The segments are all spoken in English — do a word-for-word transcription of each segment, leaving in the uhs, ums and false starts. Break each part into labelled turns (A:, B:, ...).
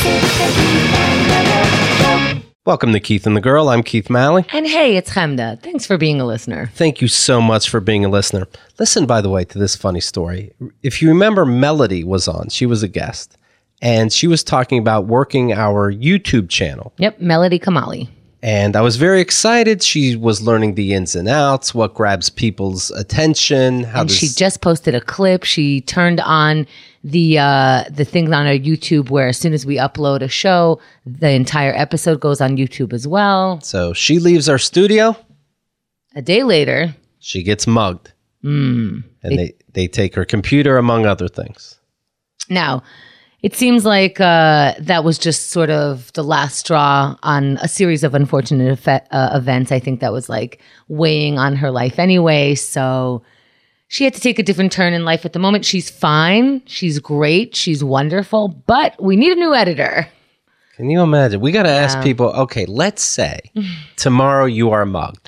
A: Welcome to Keith and the Girl. I'm Keith Malley.
B: And hey, it's Chemda. Thanks for being a listener.
A: Thank you so much for being a listener. Listen, by the way, to this funny story. If you remember, Melody was on. She was a guest. And she was talking about working our YouTube channel.
B: Yep, Melody Kamali.
A: And I was very excited. She was learning the ins and outs, what grabs people's attention. How
B: and
A: does...
B: she just posted a clip. She turned on the uh, the thing on our YouTube where as soon as we upload a show, the entire episode goes on YouTube as well.
A: So she leaves our studio.
B: A day later.
A: She gets mugged.
B: Mm,
A: and they, they take her computer, among other things.
B: Now, it seems like uh, that was just sort of the last straw on a series of unfortunate efe- uh, events. I think that was like weighing on her life anyway. So she had to take a different turn in life at the moment. She's fine. She's great. She's wonderful. But we need a new editor.
A: Can you imagine? We got to ask yeah. people, okay, let's say tomorrow you are mugged.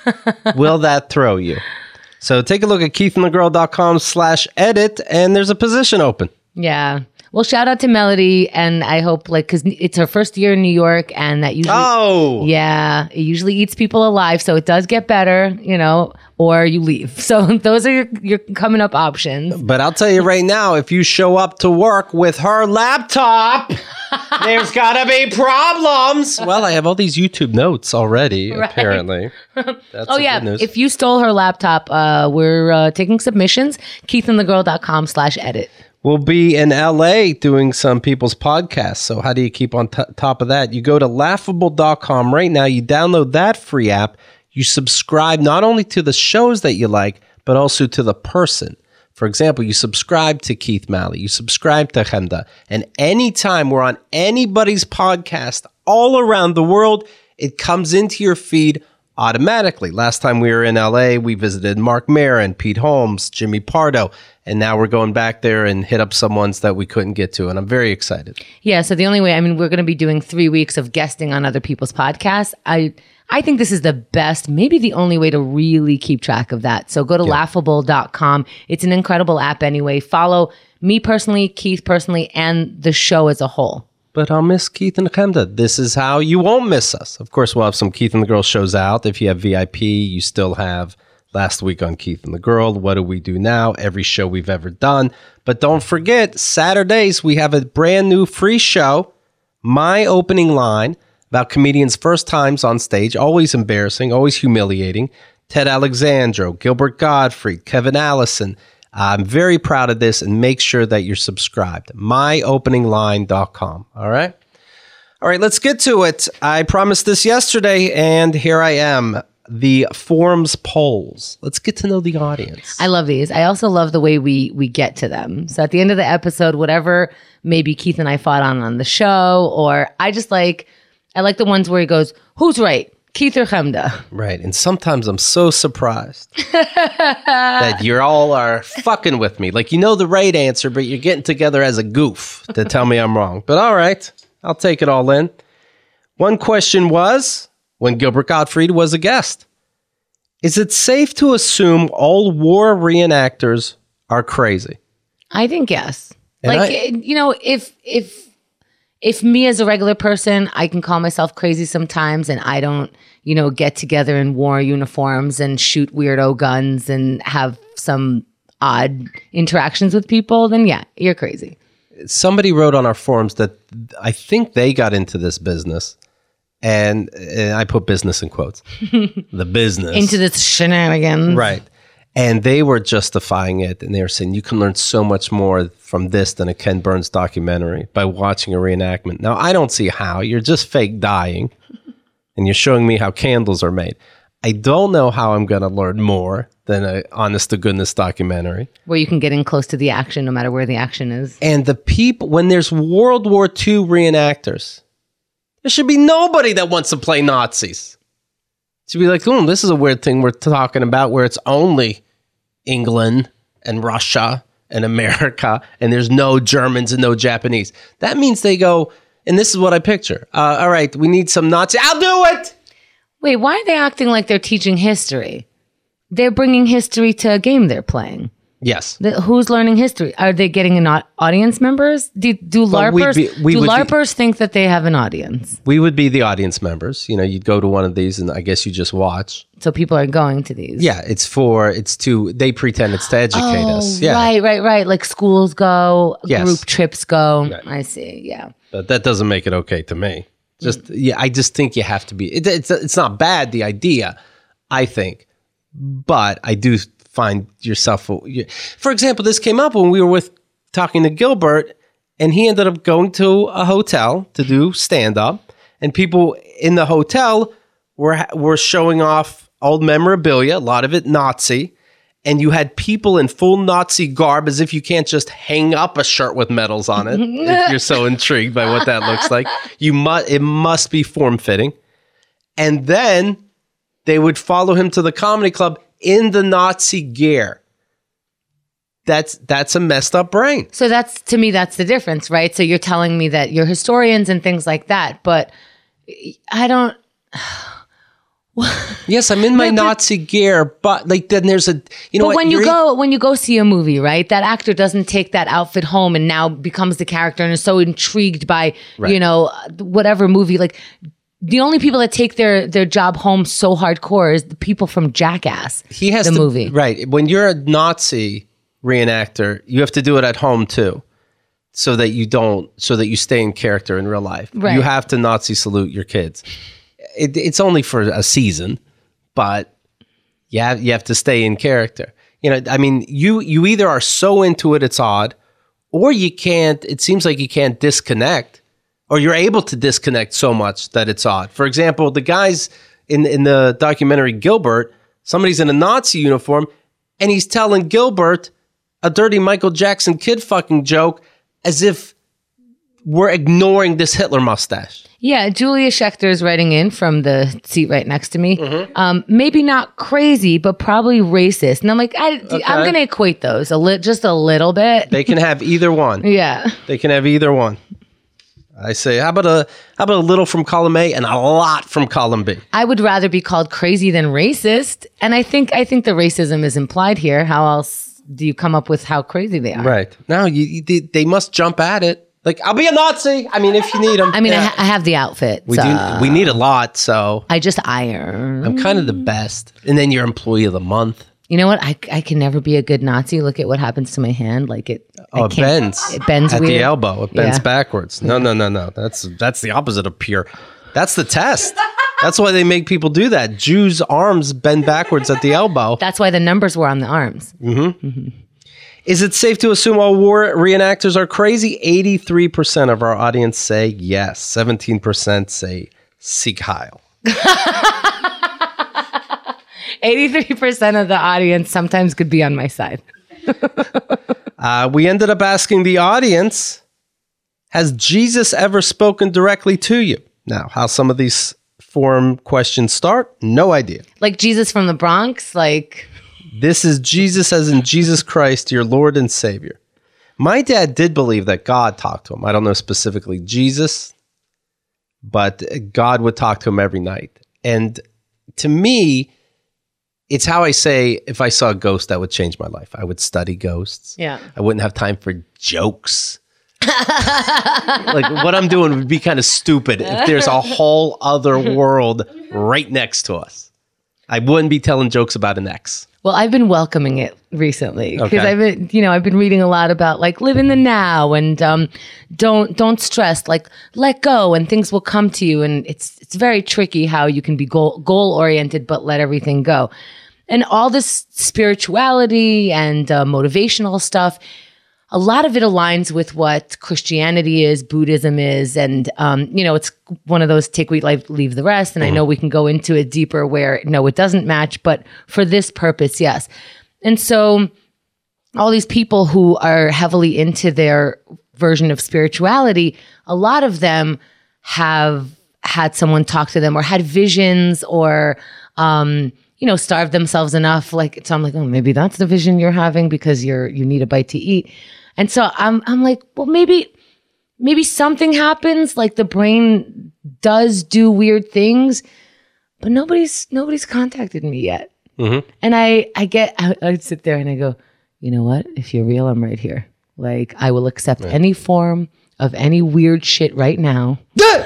A: Will that throw you? So take a look at keithandthegirl.com slash edit and there's a position open.
B: Yeah. Well, shout out to Melody, and I hope, like, because it's her first year in New York, and that usually,
A: oh,
B: yeah, it usually eats people alive, so it does get better, you know, or you leave. So those are your, your coming up options.
A: But I'll tell you right now, if you show up to work with her laptop, there's got to be problems. Well, I have all these YouTube notes already, right. Apparently. That's
B: oh, yeah. If you stole her laptop, uh, we're uh, taking submissions, keithandthegirl.com slash edit.
A: We'll be in L A doing some people's podcasts. So how do you keep on t- top of that? You go to laughable dot com right now. You download that free app. You subscribe not only to the shows that you like, but also to the person. For example, you subscribe to Keith Malley. You subscribe to Chemda. And anytime we're on anybody's podcast all around the world, it comes into your feed automatically. Last time we were in L A, we visited Mark Maron, Pete Holmes, Jimmy Pardo. And now we're going back there and hit up some ones that we couldn't get to. And I'm very excited.
B: Yeah. So the only way, I mean, we're going to be doing three weeks of guesting on other people's podcasts. I I think this is the best, maybe the only way to really keep track of that. So go to yeah. laughable dot com. It's an incredible app anyway. Follow me personally, Keith personally, and the show as a whole.
A: But I'll miss Keith and Chemda. This is how you won't miss us. Of course, we'll have some Keith and the Girl shows out. If you have V I P, you still have last week on Keith and the Girl. What do we do now? Every show we've ever done. But don't forget, Saturdays, we have a brand new free show, My Opening Line, about comedians' first times on stage. Always embarrassing, always humiliating. Ted Alexandro, Gilbert Gottfried, Kevin Allison. I'm very proud of this, and make sure that you're subscribed. my opening line dot com. All right? All right, let's get to it. I promised this yesterday, and here I am. The forums polls. Let's get to know the audience.
B: I love these. I also love the way we we get to them. So at the end of the episode, whatever maybe Keith and I fought on on the show, or I just like, I like the ones where he goes, who's right? Keith or Chemda?
A: Right. And sometimes I'm so surprised that you all are fucking with me. Like, you know the right answer, but you're getting together as a goof to tell me I'm wrong. But all right, I'll take it all in. One question was, when Gilbert Gottfried was a guest, is it safe to assume all war reenactors are crazy?
B: I think yes.
A: And
B: like,
A: I,
B: you know, if if if me as a regular person, I can call myself crazy sometimes, and I don't, you know, get together in war uniforms and shoot weirdo guns and have some odd interactions with people, then yeah, you're crazy.
A: Somebody wrote on our forums that I think they got into this business. And, and I put business in quotes. The business.
B: Into this shenanigans.
A: Right. And they were justifying it. And they were saying you can learn so much more from this than a Ken Burns documentary by watching a reenactment. Now, I don't see how. You're just fake dying. And you're showing me how candles are made. I don't know how I'm going to learn more than an honest-to-goodness documentary.
B: Where you can get in close to the action no matter where the action is.
A: And the people, when there's World War Two reenactors, there should be nobody that wants to play Nazis. It should be like, oh, this is a weird thing we're talking about where it's only England and Russia and America and there's no Germans and no Japanese. That means they go, and this is what I picture. Uh, all right, we need some Nazis. I'll do it!
B: Wait, why are they acting like they're teaching history? They're bringing history to a game they're playing.
A: Yes.
B: The, who's learning history? Are they getting an au- audience members? Do, do
A: Well, we'd
B: LARPers,
A: be- we
B: do
A: would be-
B: LARPers think that they have an audience?
A: We would be the audience members. You know, you'd go to one of these and I guess you just watch.
B: So people are going to these.
A: Yeah, it's for, it's to, they pretend it's to educate
B: Oh,
A: us. Yeah.
B: right, right, right. Like schools go,
A: Yes.
B: group trips go.
A: Right.
B: I see. Yeah.
A: But that doesn't make it okay to me. Just, yeah, I just think you have to be, it, it's, it's not bad, the idea, I think. But I do find yourself, for example, this came up when we were with talking to Gilbert, and he ended up going to a hotel to do stand-up, and people in the hotel were were showing off old memorabilia, a lot of it Nazi, and you had people in full Nazi garb, as if you can't just hang up a shirt with medals on it if you're so intrigued by what that looks like. You must, it must be form-fitting. And then they would follow him to the comedy club in the Nazi gear. That's that's a messed up brain.
B: So that's, to me, that's the difference, right? So you're telling me that you're historians and things like that, but I don't.
A: Yes, I'm in my
B: But- but-
A: Nazi gear, but like then there's a you know
B: But
A: what,
B: when you
A: you're-
B: go when you go see a movie, right? That actor doesn't take that outfit home and now becomes the character and is so intrigued by
A: Right.
B: you know whatever movie. Like the only people that take their their job home so hardcore is the people from Jackass.
A: he has
B: the
A: to,
B: movie.
A: right. When you're a Nazi reenactor, you have to do it at home too, so that you don't, so that you stay in character in real life.
B: Right.
A: You have to Nazi salute your kids. It, it's only for a season, but you have, you have to stay in character. You know, I mean, you you either are so into it, it's odd, or you can't. It seems like you can't disconnect, or you're able to disconnect so much that it's odd. For example, the guys in in the documentary Gilbert, somebody's in a Nazi uniform, and he's telling Gilbert a dirty Michael Jackson kid fucking joke, as if we're ignoring this Hitler mustache.
B: Yeah, Julia Schechter is writing in from the seat right next to me.
A: Mm-hmm.
B: Um, maybe not crazy, but probably racist. And I'm like, I, I'm going to equate those a li- just a little bit.
A: They can have either one.
B: Yeah.
A: They can have either one. I say, how about a how about a little from column A and a lot from column B?
B: I would rather be called crazy than racist. And I think I think the racism is implied here. How else do you come up with how crazy they are?
A: Right. Now you, you they, they must jump at it. Like, I'll be a Nazi. I mean, if you need them.
B: I mean, I, ha- I have the outfit.
A: we
B: so
A: do. We need a lot, so
B: I just iron.
A: I'm kind of the best. And then you're employee of the month.
B: You know what? I, I can never be a good Nazi. Look at what happens to my hand. Like it. I
A: Oh, it
B: can't-
A: bends.
B: It bends
A: at
B: weird.
A: the elbow. It bends
B: Yeah.
A: backwards. No, no, no, no. That's that's the opposite of pure. That's the test. That's why they make people do that. Jews' arms bend backwards at the elbow.
B: That's why the numbers were on the arms.
A: Is it safe to assume all war reenactors are crazy? eighty-three percent of our audience say yes. seventeen percent say Sieg Heil.
B: eighty-three percent of the audience sometimes could be on my side.
A: Uh, we ended up asking the audience, has Jesus ever spoken directly to you? Now, how some of these forum questions start, no idea.
B: Like Jesus from the Bronx. Like,
A: This is Jesus as in Jesus Christ, your Lord and Savior. My dad did believe that God talked to him. I don't know specifically Jesus, but God would talk to him every night. And to me, it's how I say, if I saw a ghost, that would change my life. I would study ghosts.
B: Yeah.
A: I wouldn't have time for jokes. Like, what I'm doing would be kind of stupid if there's a whole other world right next to us. I wouldn't be telling jokes about an ex.
B: well, I've been welcoming it recently because
A: Okay.
B: I've been, you know, I've been reading a lot about like live in the now and um, don't don't stress, like let go and things will come to you. And it's it's very tricky how you can be goal goal oriented but let everything go. And all this spirituality and uh, motivational stuff, a lot of it aligns with what Christianity is, Buddhism is, and um, you know, it's one of those take, we leave, leave the rest. And I know we can go into it deeper where no, it doesn't match, but for this purpose, yes. And so, all these people who are heavily into their version of spirituality, a lot of them have had someone talk to them or had visions or um, you know, starved themselves enough. Like, so I'm like, oh, maybe that's the vision you're having because you're you need a bite to eat. And so I'm I'm like, well, maybe maybe something happens, like the brain does do weird things, but nobody's nobody's contacted me yet.
A: Mm-hmm.
B: And I I get I, I sit there and I go, you know what? If you're real, I'm right here. Like, I will accept right. any form of any weird shit right now.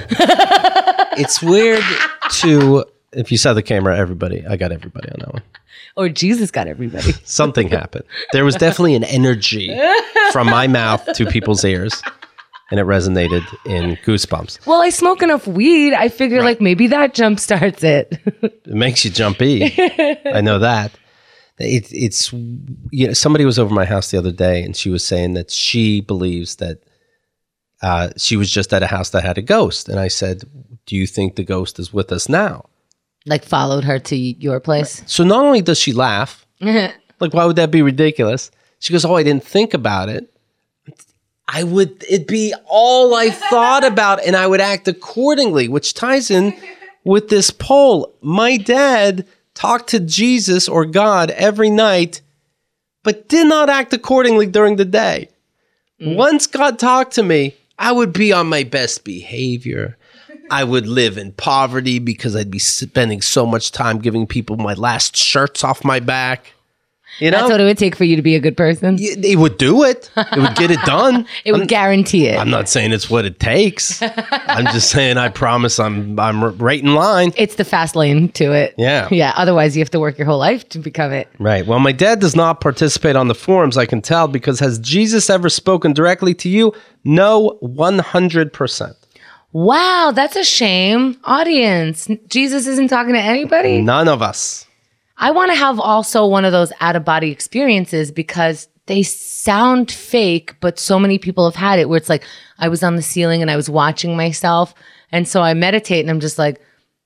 A: It's weird to, if you saw the camera, everybody, I got everybody on that one.
B: Or Jesus got everybody.
A: Something happened. There was definitely an energy from my mouth to people's ears, and it resonated in goosebumps.
B: Well, I smoke enough weed. I figure right. like maybe that jump starts it.
A: It makes you jumpy. I know that. It, it's, you know, somebody was over my house the other day, and she was saying that she believes that uh, she was just at a house that had a ghost. And I said, do you think the ghost is with us now?
B: Like followed her to your place?
A: So not only does she laugh, like why would that be ridiculous? She goes, oh, I didn't think about it. I would, it'd be all I thought about, and I would act accordingly, which ties in with this poll. My dad talked to Jesus or God every night, but did not act accordingly during the day. Mm. Once God talked to me, I would be on my best behavior. I would live in poverty because I'd be spending so much time giving people my last shirts off my back. You know?
B: That's what it would take for you to be a good person?
A: It would do it. It would get it done.
B: It would
A: I'm,
B: guarantee it.
A: I'm not saying it's what it takes. I'm just saying I promise I'm I'm right in line.
B: It's the fast lane to it.
A: Yeah.
B: Yeah. Otherwise, you have to work your whole life to become it.
A: Right. Well, my dad does not participate on the forums, I can tell, because has Jesus ever spoken directly to you? No, one hundred percent.
B: Wow, that's a shame. Audience, Jesus isn't talking to anybody?
A: None of us.
B: I want to have also one of those out-of-body experiences because they sound fake, but so many people have had it where it's like, I was on the ceiling and I was watching myself. And so I meditate and I'm just like,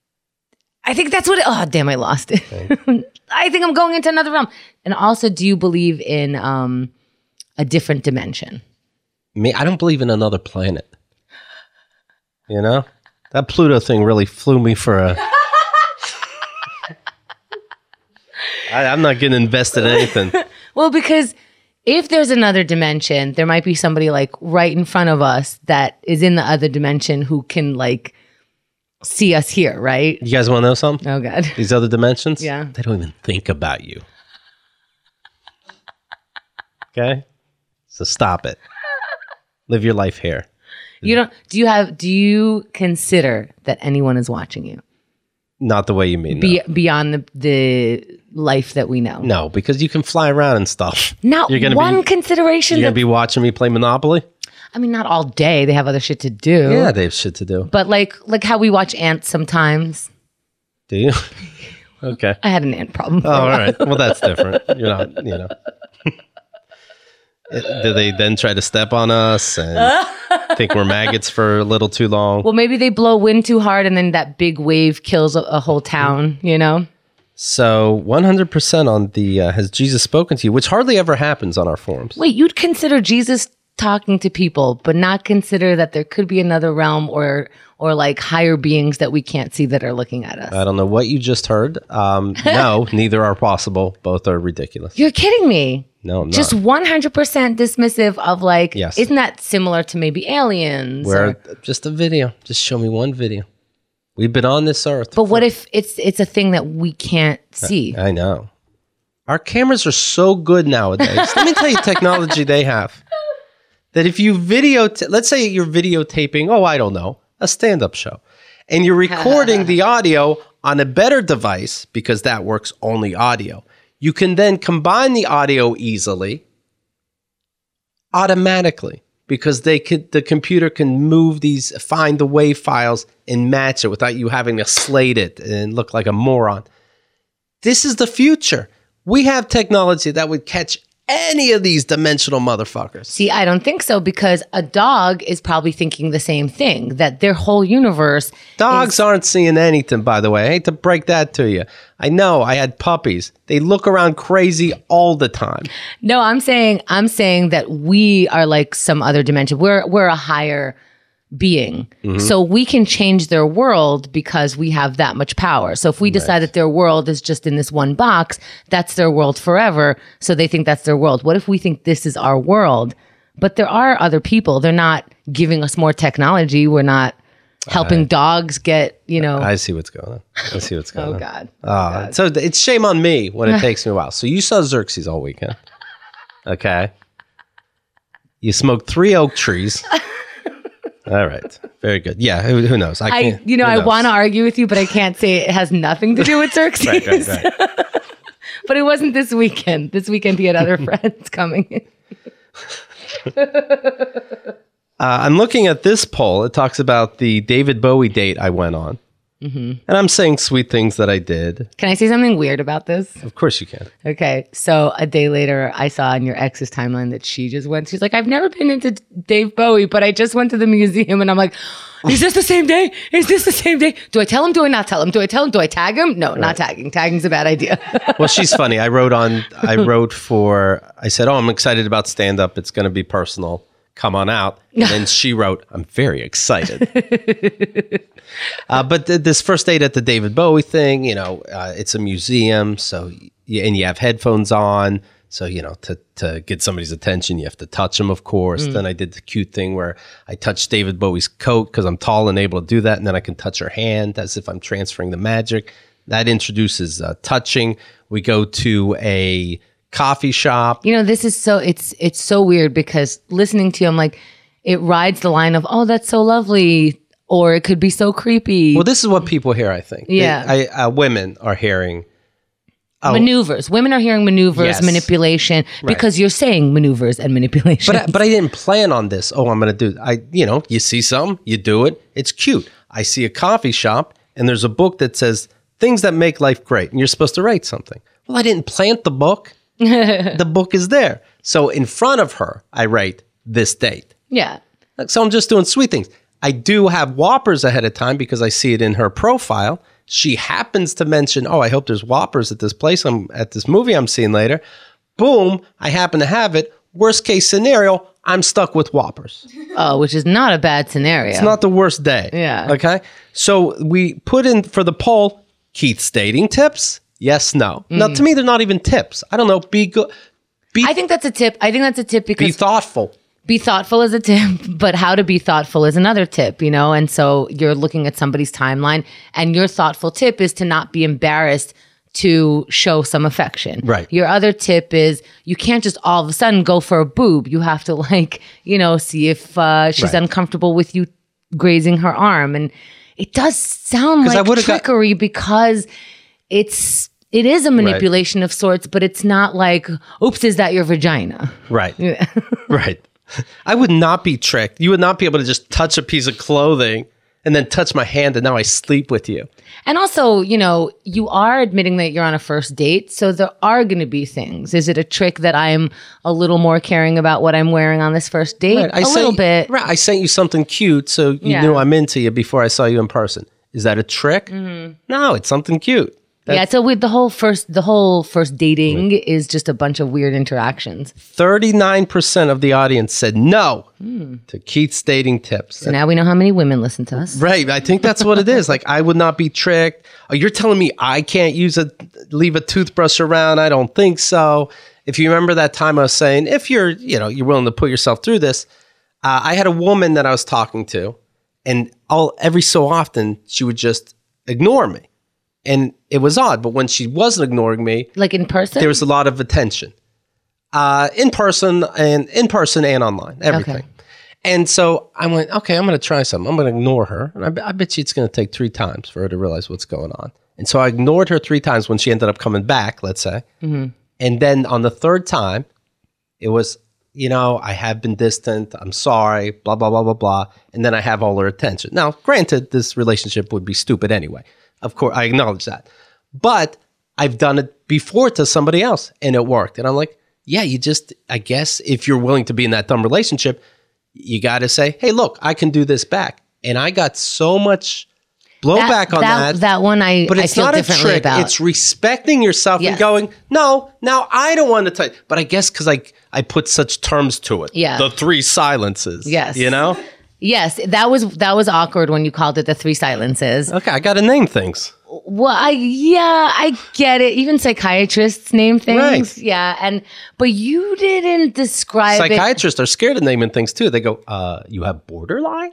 B: I think that's what it, oh, damn, I lost it. Okay. I think I'm going into another realm. And also, do you believe in um, a different dimension?
A: Me, I don't believe in another planet. You know? That Pluto thing really flew me for a... I, I'm not getting invested in anything.
B: Well, because if there's another dimension, there might be somebody like right in front of us that is in the other dimension who can like see us here, right?
A: You guys want to know something?
B: Oh, God.
A: These other dimensions?
B: Yeah.
A: They don't even think about you. Okay? So stop it. Live your life here.
B: You don't, do you have, do you consider that anyone is watching you?
A: Not the way you mean.
B: Be,
A: no.
B: Beyond the, the life that we know.
A: No, because you can fly around and stuff.
B: Not
A: you're gonna
B: one
A: be,
B: consideration.
A: You're going to be watching me play Monopoly?
B: I mean, not all day. They have other shit to do.
A: Yeah, they have shit to do.
B: But like, like how we watch ants sometimes.
A: Do you? Okay.
B: I had an ant problem.
A: Oh, all right. Well, that's different. You're not, you know. Do they then try to step on us and think we're maggots for a little too long?
B: Well, maybe they blow wind too hard and then that big wave kills a, a whole town, you know?
A: So one hundred percent on the uh, has Jesus spoken to you, which hardly ever happens on our forums.
B: Wait, you'd consider Jesus talking to people, but not consider that there could be another realm or or like higher beings that we can't see that are looking at us?
A: I don't know what you just heard. Um, no, neither are possible. Both are ridiculous.
B: You're kidding me.
A: No, I'm not.
B: Just one hundred percent dismissive of like,
A: yes.
B: Isn't that similar to maybe aliens?
A: Where
B: or,
A: just a video. Just show me one video. We've been on this earth.
B: But for, what if it's it's a thing that we can't see?
A: I, I know. Our cameras are so good nowadays. Let me tell you technology they have. That if you video, t- let's say you're videotaping, oh, I don't know, a stand-up show. And you're recording the audio on a better device because that works only audio. You can then combine the audio easily, automatically, because they could, the computer can move these, find the WAV files and match it without you having to slate it and look like a moron. This is the future. We have technology that would catch any of these dimensional motherfuckers.
B: See, I don't think so because a dog is probably thinking the same thing, that their whole universe...
A: Dogs
B: is-
A: aren't seeing anything, by the way. I hate to break that to you. I know, I had puppies. They look around crazy all the time.
B: No, I'm saying I'm saying that we are like some other dimension. We're we're a higher being. Mm-hmm. So we can change their world because we have that much power. So if we decide right. that their world is just in this one box, that's their world forever. So they think that's their world. What if we think this is our world? But there are other people. They're not giving us more technology. We're not helping I, dogs get, you know.
A: I see what's going on. I see what's going
B: oh,
A: on.
B: God.
A: Oh,
B: oh, God.
A: So it's shame on me when it takes me a while. So you saw Xerxes all weekend. Okay. You smoked three oak trees. All right. Very good. Yeah. Who, who knows? I,
B: I
A: can't,
B: you know,
A: who
B: I
A: knows?
B: want to argue with you, but I can't say it has nothing to do with Xerxes.
A: Right, right, right.
B: But it wasn't this weekend. This weekend he had other friends coming.
A: uh, I'm looking at this poll. It talks about the David Bowie date I went on. Mm-hmm. And I'm saying sweet things that I did.
B: Can I say something weird about this?
A: Of course you can.
B: Okay. So a day later, I saw on your ex's timeline that she just went. She's like, I've never been into Dave Bowie, but I just went to the museum. And I'm like, is this the same day? Is this the same day? Do I tell him? Do I not tell him? Do I tell him? Do I tag him? No, right. Not tagging. Tagging's a bad idea.
A: Well, she's funny. I wrote on, I wrote for, I said, oh, I'm excited about stand-up. It's going to be personal. Come on out. And then she wrote, I'm very excited. uh, but th- this first date at the David Bowie thing, you know, uh, it's a museum. So, y- and you have headphones on. So, you know, to, to get somebody's attention, you have to touch them, of course. Mm. Then I did the cute thing where I touched David Bowie's coat because I'm tall and able to do that. And then I can touch her hand as if I'm transferring the magic. That introduces uh, touching. We go to a coffee shop.
B: You know, this is so, it's it's so weird because listening to you, I'm like, it rides the line of, oh, that's so lovely. Or it could be so creepy.
A: Well, this is what people hear, I think.
B: Yeah.
A: They, I, uh, women are hearing. Oh,
B: maneuvers. Women are hearing maneuvers,
A: yes.
B: manipulation, because right. you're saying maneuvers and manipulation.
A: But I, but I didn't plan on this. Oh, I'm going to do. I you know, you see something, you do it. It's cute. I see a coffee shop, and there's a book that says things that make life great, and you're supposed to write something. Well, I didn't plant the book. The book is there. So in front of her, I write this date.
B: Yeah.
A: So I'm just doing sweet things. I do have Whoppers ahead of time because I see it in her profile. She happens to mention, oh, I hope there's Whoppers at this place I'm at this movie I'm seeing later. Boom, I happen to have it. Worst case scenario, I'm stuck with Whoppers.
B: Oh, which is not a bad scenario.
A: It's not the worst day.
B: Yeah.
A: Okay. So we put in for the poll, Keith's dating tips. Yes, no. Mm. Now, to me, they're not even tips. I don't know. Be good. Be,
B: I think that's a tip. I think that's a tip because
A: be thoughtful.
B: Be thoughtful is a tip, but how to be thoughtful is another tip, you know? And so you're looking at somebody's timeline, and your thoughtful tip is to not be embarrassed to show some affection.
A: Right.
B: Your other tip is you can't just all of a sudden go for a boob. You have to, like, you know, see if uh, she's right. uncomfortable with you grazing her arm. And it does sound like trickery got- because it's... It is a manipulation right. of sorts, but it's not like, oops, is that your vagina?
A: Right. Right. I would not be tricked. You would not be able to just touch a piece of clothing and then touch my hand and now I sleep with you.
B: And also, you know, you are admitting that you're on a first date, so there are going to be things. Is it a trick that I'm a little more caring about what I'm wearing on this first date?
A: Right. I
B: a
A: sent,
B: little bit.
A: Right. I sent you something cute, so you yeah. knew I'm into you before I saw you in person. Is that a trick? Mm-hmm. No, it's something cute. That's,
B: yeah, so with the whole first, the whole first dating right. is just a bunch of weird interactions.
A: thirty-nine percent of the audience said no mm. to Keith's dating tips.
B: So now we know how many women listen to us.
A: Right, I think that's what it is. Like, I would not be tricked. Oh, you're telling me I can't use a leave a toothbrush around? I don't think so. If you remember that time I was saying, if you're, you know, you're willing to put yourself through this, uh, I had a woman that I was talking to, and all every so often she would just ignore me. And it was odd, but when she wasn't ignoring me,
B: like in person,
A: there was a lot of attention, uh, in person and in person and online, everything. Okay. And so I went, okay, I'm going to try something. I'm going to ignore her, and I, be- I bet you it's going to take three times for her to realize what's going on. And so I ignored her three times when she ended up coming back, let's say. Mm-hmm. And then on the third time, it was, you know, I have been distant. I'm sorry, blah blah blah blah blah. And then I have all her attention. Now, granted, this relationship would be stupid anyway. Of course, I acknowledge that. But I've done it before to somebody else, and it worked. And I'm like, yeah, you just, I guess, if you're willing to be in that dumb relationship, you got to say, hey, look, I can do this back. And I got so much blowback
B: that,
A: on
B: that,
A: that.
B: That one I,
A: but it's
B: I feel
A: not
B: differently
A: a trick.
B: about.
A: It's respecting yourself yes. and going, no, now I don't want to tell you. But I guess because I, I put such terms to it.
B: Yeah.
A: The three silences.
B: Yes.
A: You know?
B: Yes, that was that was awkward when you called it the three silences.
A: Okay, I got to name things.
B: Well, I, yeah, I get it. Even psychiatrists name things.
A: Right.
B: Yeah, and but you didn't describe
A: Psychiatrists it. Are scared of naming things too. They go, uh, you have borderline?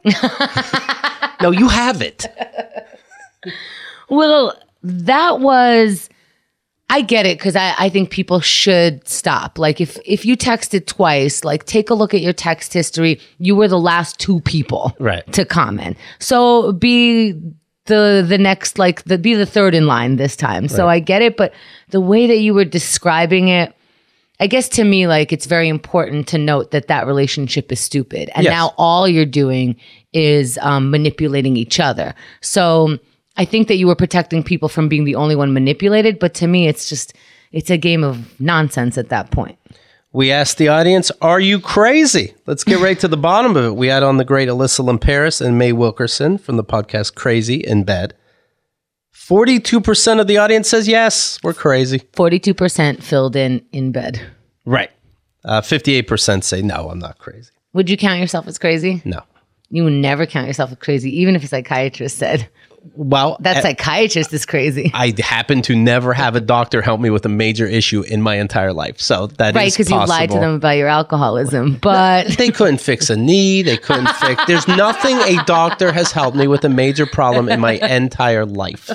A: No, you have it.
B: Well, that was, I get it because I, I think people should stop. Like if if you texted twice, like take a look at your text history. You were the last two people
A: Right.
B: to comment. So be the the next like the be the third in line this time. So
A: Right.
B: I get it, but the way that you were describing it, I guess to me, like it's very important to note that that relationship is stupid, and
A: Yes.
B: now all you're doing is um, manipulating each other. So I think that you were protecting people from being the only one manipulated, but to me, it's just it's a game of nonsense at that point.
A: We asked the audience, are you crazy? Let's get right to the bottom of it. We had on the great Alyssa Lamperis and May Wilkerson from the podcast Crazy in Bed. forty-two percent of the audience says yes, we're crazy.
B: Forty-two percent filled in in bed.
A: Right. Uh, fifty-eight percent say no, I'm not crazy.
B: Would you count yourself as crazy?
A: No.
B: You would never count yourself as crazy, even if a psychiatrist said
A: Well,
B: that
A: I-
B: psychiatrist is crazy.
A: I happen to never have a doctor help me with a major issue in my entire life. So that
B: Right,
A: is
B: because you lied to
A: possible.
B: them about your alcoholism. But
A: They couldn't fix a knee. They couldn't fix. There's nothing a doctor has helped me with a major problem in my entire life.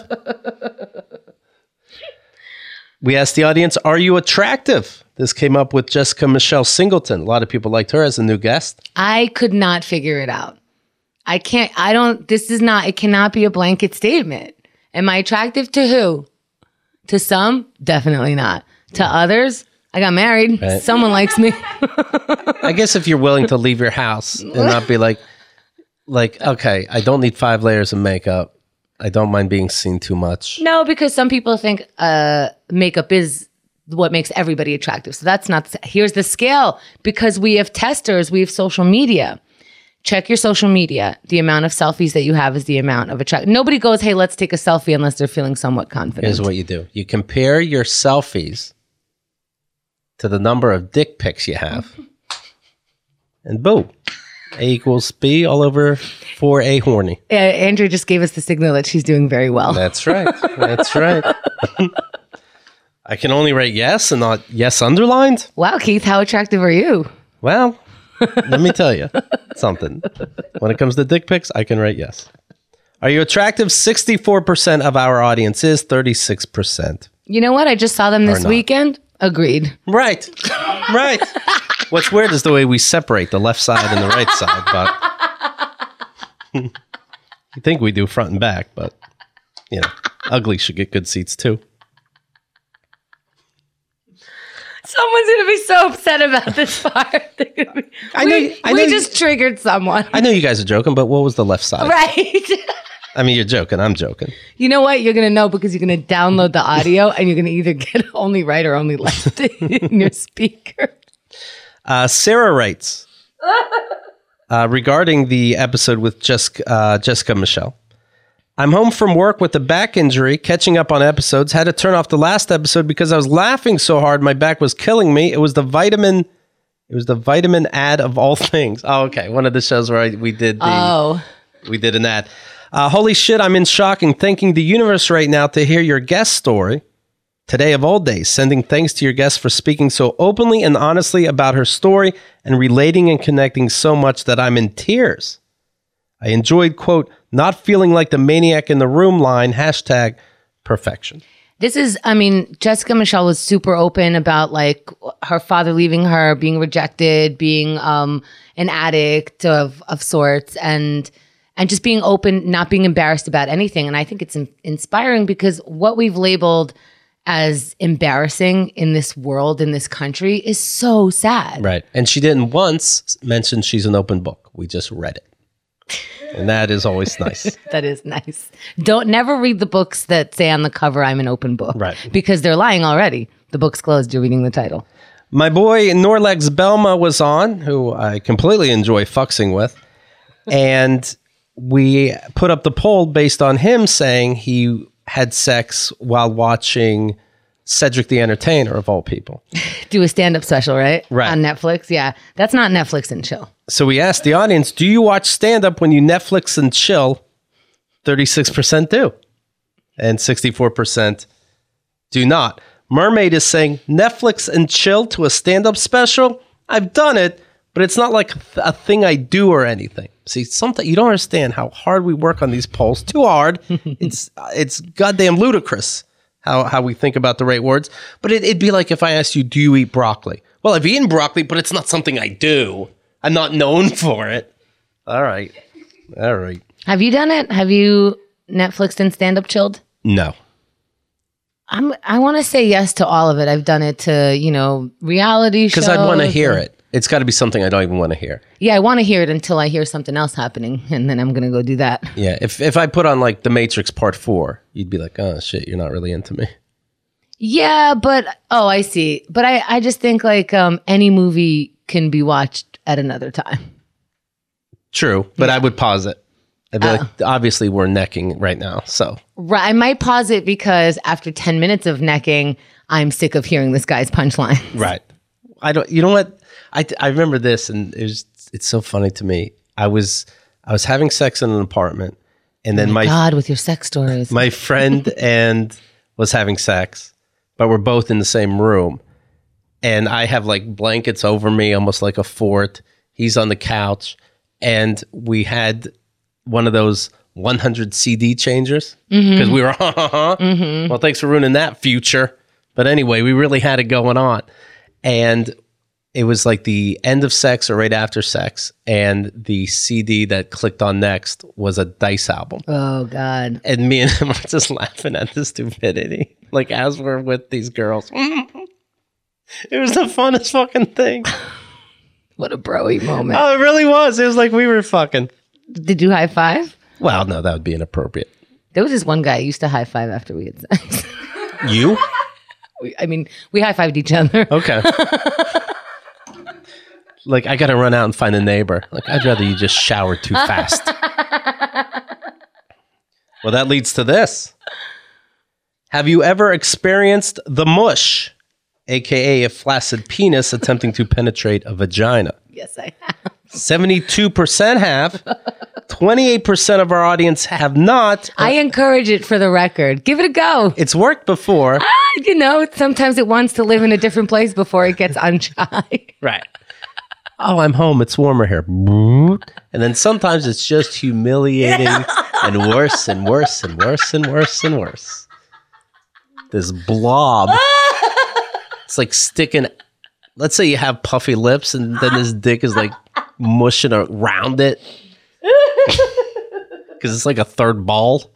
A: We asked the audience, are you attractive? This came up with Jessica Michelle Singleton. A lot of people liked her as a new guest.
B: I could not figure it out. I can't, I don't, this is not, it cannot be a blanket statement. Am I attractive to who? To some? Definitely not. To others? I got married.
A: Right.
B: Someone likes me.
A: I guess if you're willing to leave your house and not be like, like, okay, I don't need five layers of makeup. I don't mind being seen too much.
B: No, because some people think uh, makeup is what makes everybody attractive. So that's not, here's the scale. Because we have testers, we have social media. Check your social media. The amount of selfies that you have is the amount of attract. Nobody goes, hey, let's take a selfie unless they're feeling somewhat confident.
A: Here's what you do. You compare your selfies to the number of dick pics you have. And boom. A equals B all over for A horny.
B: Uh, Andrea just gave us the signal that she's doing very well.
A: That's right. That's right. I can only write yes and not yes underlined.
B: Wow, Keith, how attractive are you?
A: Well, let me tell you something. When it comes to dick pics, I can write yes. Are you attractive? sixty-four percent of our audience is, thirty-six percent.
B: You know what? I just saw them this
A: not.
B: weekend. Agreed.
A: Right. Right. What's weird is the way we separate the left side and the right side, but you think we do front and back, but you know, ugly should get good seats too.
B: Someone's going to be so upset about this part. They're gonna be,
A: I know-
B: we
A: I
B: we
A: know-
B: just triggered someone.
A: I know you guys are joking, but what was the left side?
B: Right.
A: I mean, you're joking. I'm joking.
B: You know what? You're going to know because you're going to download the audio and you're going to either get only right or only left in your speaker.
A: Uh, Sarah writes uh, regarding the episode with Jessica, uh, Jessica Michelle. I'm home from work with a back injury, catching up on episodes. Had to turn off the last episode because I was laughing so hard my back was killing me. It was the vitamin. It was the vitamin ad of all things. Oh, okay. One of the shows where I, we did the
B: Oh.
A: we did an ad. Uh, holy shit! I'm in shock and thanking the universe right now to hear your guest story. Today of all days, sending thanks to your guest for speaking so openly and honestly about her story and relating and connecting so much that I'm in tears. I enjoyed, quote, not feeling like the maniac in the room line, hashtag perfection.
B: This is, I mean, Jessica Michelle was super open about like her father leaving her, being rejected, being um, an addict of, of sorts, and and just being open, not being embarrassed about anything. And I think it's in- inspiring because what we've labeled as embarrassing in this world, in this country, is so sad.
A: Right. And she didn't once mention she's an open book. We just read it. And that is always nice.
B: That is nice. Don't never read the books that say on the cover, I'm an open book.
A: Right.
B: Because they're lying already. The book's closed. You're reading the title.
A: My boy Norlex Belma was on, who I completely enjoy fucksing with. And we put up the poll based on him saying he had sex while watching Cedric the Entertainer, of all people.
B: Do a stand-up special, right?
A: Right.
B: On Netflix. Yeah. That's not Netflix and chill.
A: So we asked the audience, do you watch stand-up when you Netflix and chill? thirty-six percent do. And sixty-four percent do not. Mermaid is saying, Netflix and chill to a stand-up special? I've done it, but it's not like a thing I do or anything. See, something you don't understand how hard we work on these polls. Too hard. It's it's goddamn ludicrous how, how we think about the right words. But it, it'd be like if I asked you, do you eat broccoli? Well, I've eaten broccoli, but it's not something I do. I'm not known for it. All right. All right.
B: Have you done it? Have you Netflixed and stand-up chilled?
A: No.
B: I'm, I want to say yes to all of it. I've done it to, you know, reality shows.
A: Because I'd want to hear it. It's got to be something I don't even want to hear.
B: Yeah, I want to hear it until I hear something else happening, and then I'm going to go do that.
A: Yeah, if if I put on like The Matrix Part four, you'd be like, oh, shit, you're not really into me.
B: Yeah, but, oh, I see. But I, I just think like um, any movie can be watched at another time.
A: True, but yeah. I would pause it. I'd be uh, like, obviously we're necking right now, so.
B: Right, I might pause it because after ten minutes of necking, I'm sick of hearing this guy's punchline.
A: Right. I don't, you know what? I, I remember this, and it was, it's so funny to me. I was I was having sex in an apartment, and then
B: oh my
A: my
B: God, with your sex stories,
A: my friend and was having sex, but we're both in the same room, and I have like blankets over me, almost like a fort. He's on the couch, and we had one of those one hundred C D changers because mm-hmm. we were. mm-hmm. Well, thanks for ruining that, future. But anyway, we really had it going on, and it was like the end of sex or right after sex, and the C D that clicked on next was a Dice album.
B: Oh, God.
A: And me and him were just laughing at the stupidity, like as we're with these girls. It was the funnest fucking thing.
B: What a broy moment.
A: Oh, it really was. It was like we were fucking.
B: Did you high five?
A: Well, no, that would be inappropriate.
B: There was this one guy I used to high five after we had sex.
A: You?
B: we, I mean, we high fived each other.
A: Okay. Like, I got to run out and find a neighbor. Like, I'd rather you just shower too fast. Well, that leads to this. Have you ever experienced the mush, a k a a flaccid penis attempting to penetrate a vagina?
B: Yes, I have.
A: seventy-two percent have. twenty-eight percent of our audience have not.
B: I encourage it for the record. Give it a go.
A: It's worked before.
B: Ah, you know, sometimes it wants to live in a different place before it gets unshy.
A: Right. Oh, I'm home. It's warmer here. And then sometimes it's just humiliating and worse and worse and worse and worse and worse. This blob. It's like sticking. Let's say you have puffy lips and then this dick is like mushing around it. Because it's like a third ball.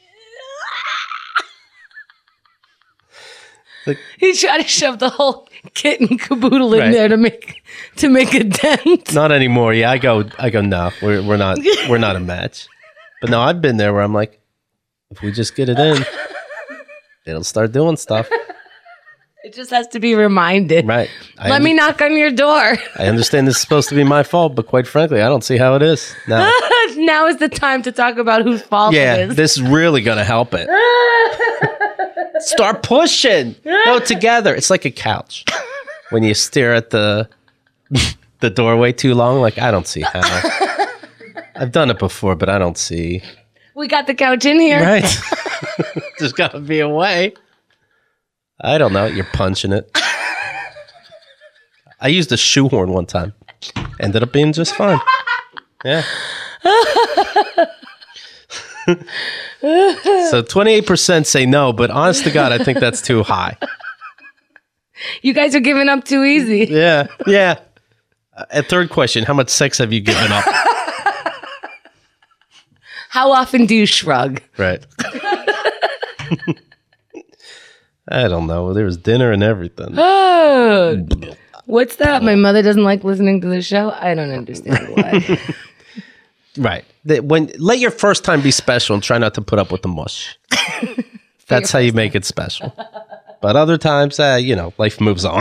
B: Like, he's trying to shove the whole kit and caboodle in right. there to make to make a dent.
A: Not anymore. Yeah, I go. I go. No, we're we're not. We're not a match. But no, I've been there where I'm like, if we just get it in, it'll start doing stuff.
B: It just has to be reminded.
A: Right.
B: I Let un- me knock on your door.
A: I understand this is supposed to be my fault, but quite frankly, I don't see how it is. No.
B: Now is the time to talk about whose fault
A: yeah,
B: it is.
A: Yeah, this is really going to help it. Start pushing. No, together. It's like a couch. When you stare at the the doorway too long, like, I don't see how. I've done it before, but I don't see.
B: We got the couch in here.
A: Right. There's got to be a way. I don't know. You're punching it. I used a shoehorn one time. Ended up being just fine. Yeah. So twenty-eight percent say no, but honest to God, I think that's too high.
B: You guys are giving up too easy.
A: Yeah. Yeah. A third question. How much sex have you given up?
B: How often do you shrug?
A: Right. I don't know. There was dinner and everything.
B: Oh, what's that? My mother doesn't like listening to the show. I don't understand why.
A: Right. When let your first time be special and try not to put up with the mush. That's how you make it special. But other times, uh, you know, life moves on.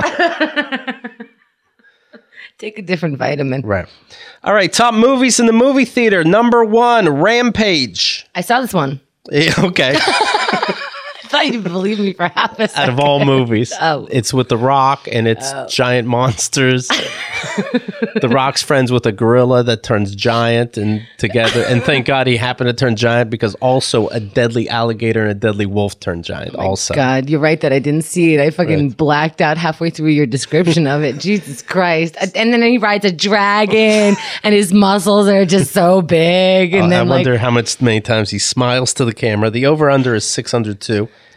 B: Take a different vitamin.
A: Right. All right. Top movies in the movie theater. Number one, Rampage.
B: I saw this one.
A: Yeah, okay.
B: I thought you believed me for half a second.
A: Out of all movies.
B: Oh.
A: It's with The Rock and it's oh. giant monsters. The Rock's friends with a gorilla that turns giant and together. And thank God he happened to turn giant because also a deadly alligator and a deadly wolf turned giant. Oh also.
B: God, you're right that I didn't see it. I fucking right. blacked out halfway through your description of it. Jesus Christ. And then he rides a dragon and his muscles are just so big. And
A: uh,
B: then
A: I
B: like,
A: wonder how much many times he smiles to the camera. The over-under is six hundred two.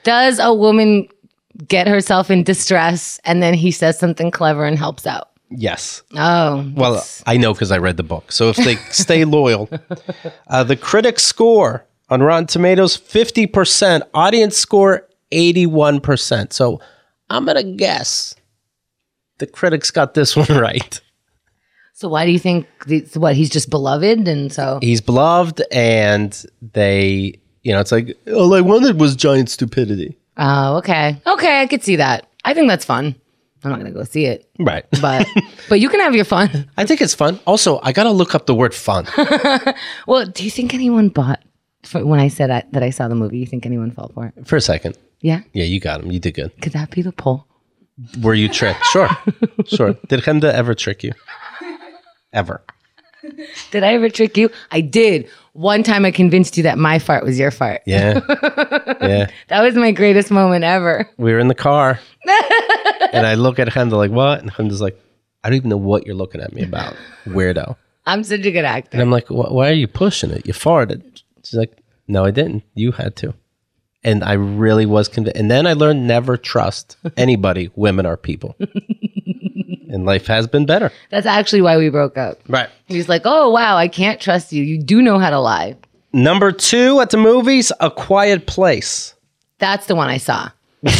B: Does a woman get herself in distress and then he says something clever and helps out?
A: Yes.
B: Oh.
A: Well,
B: that's-
A: I know because I read the book. So if they stay loyal, uh, the critic score on Rotten Tomatoes, fifty percent. Audience score, eighty-one percent. So I'm going to guess the critics got this one right.
B: So why do you think, the, what, he's just beloved? And so.
A: He's beloved, and they, you know, it's like, all I wanted was giant stupidity.
B: Oh, okay. Okay, I could see that. I think that's fun. I'm not going to go see it.
A: Right.
B: But but you can have your fun.
A: I think it's fun. Also, I got to look up the word fun.
B: Well, do you think anyone bought, for, when I said I, that I saw the movie, you think anyone fell for it?
A: For a second.
B: Yeah?
A: Yeah, you got him. You did good.
B: Could that be the poll?
A: Were you tricked? Sure. Sure. Did Chemda ever trick you? Ever.
B: Did I ever trick you? I did. One time I convinced you that my fart was your fart.
A: Yeah. Yeah.
B: That was my greatest moment ever.
A: We were in the car, and I look at Chemda like, what? And Chemda's like, I don't even know what you're looking at me about, weirdo.
B: I'm such a good actor.
A: And I'm like, wh- why are you pushing it? You farted. She's like, no, I didn't. You had to. And I really was convinced. And then I learned never trust anybody, women or people. And life has been better.
B: That's actually why we broke up.
A: Right.
B: He's like, oh, wow, I can't trust you. You do know how to lie.
A: Number two at the movies, A Quiet Place.
B: That's the one I saw.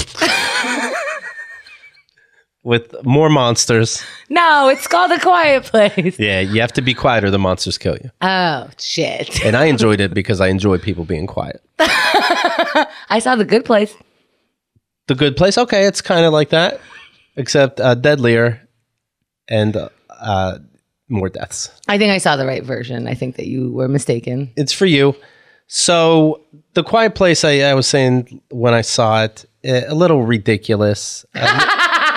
A: With more monsters.
B: No, it's called A Quiet Place.
A: Yeah, you have to be quiet or the monsters kill you.
B: Oh, shit.
A: And I enjoyed it because I enjoy people being quiet.
B: I saw The Good Place.
A: The Good Place, okay, it's kind of like that, except uh, deadlier and uh, uh, more deaths.
B: I think I saw the right version. I think that you were mistaken.
A: It's for you. So, The Quiet Place, I, I was saying when I saw it, eh, a little ridiculous. Um,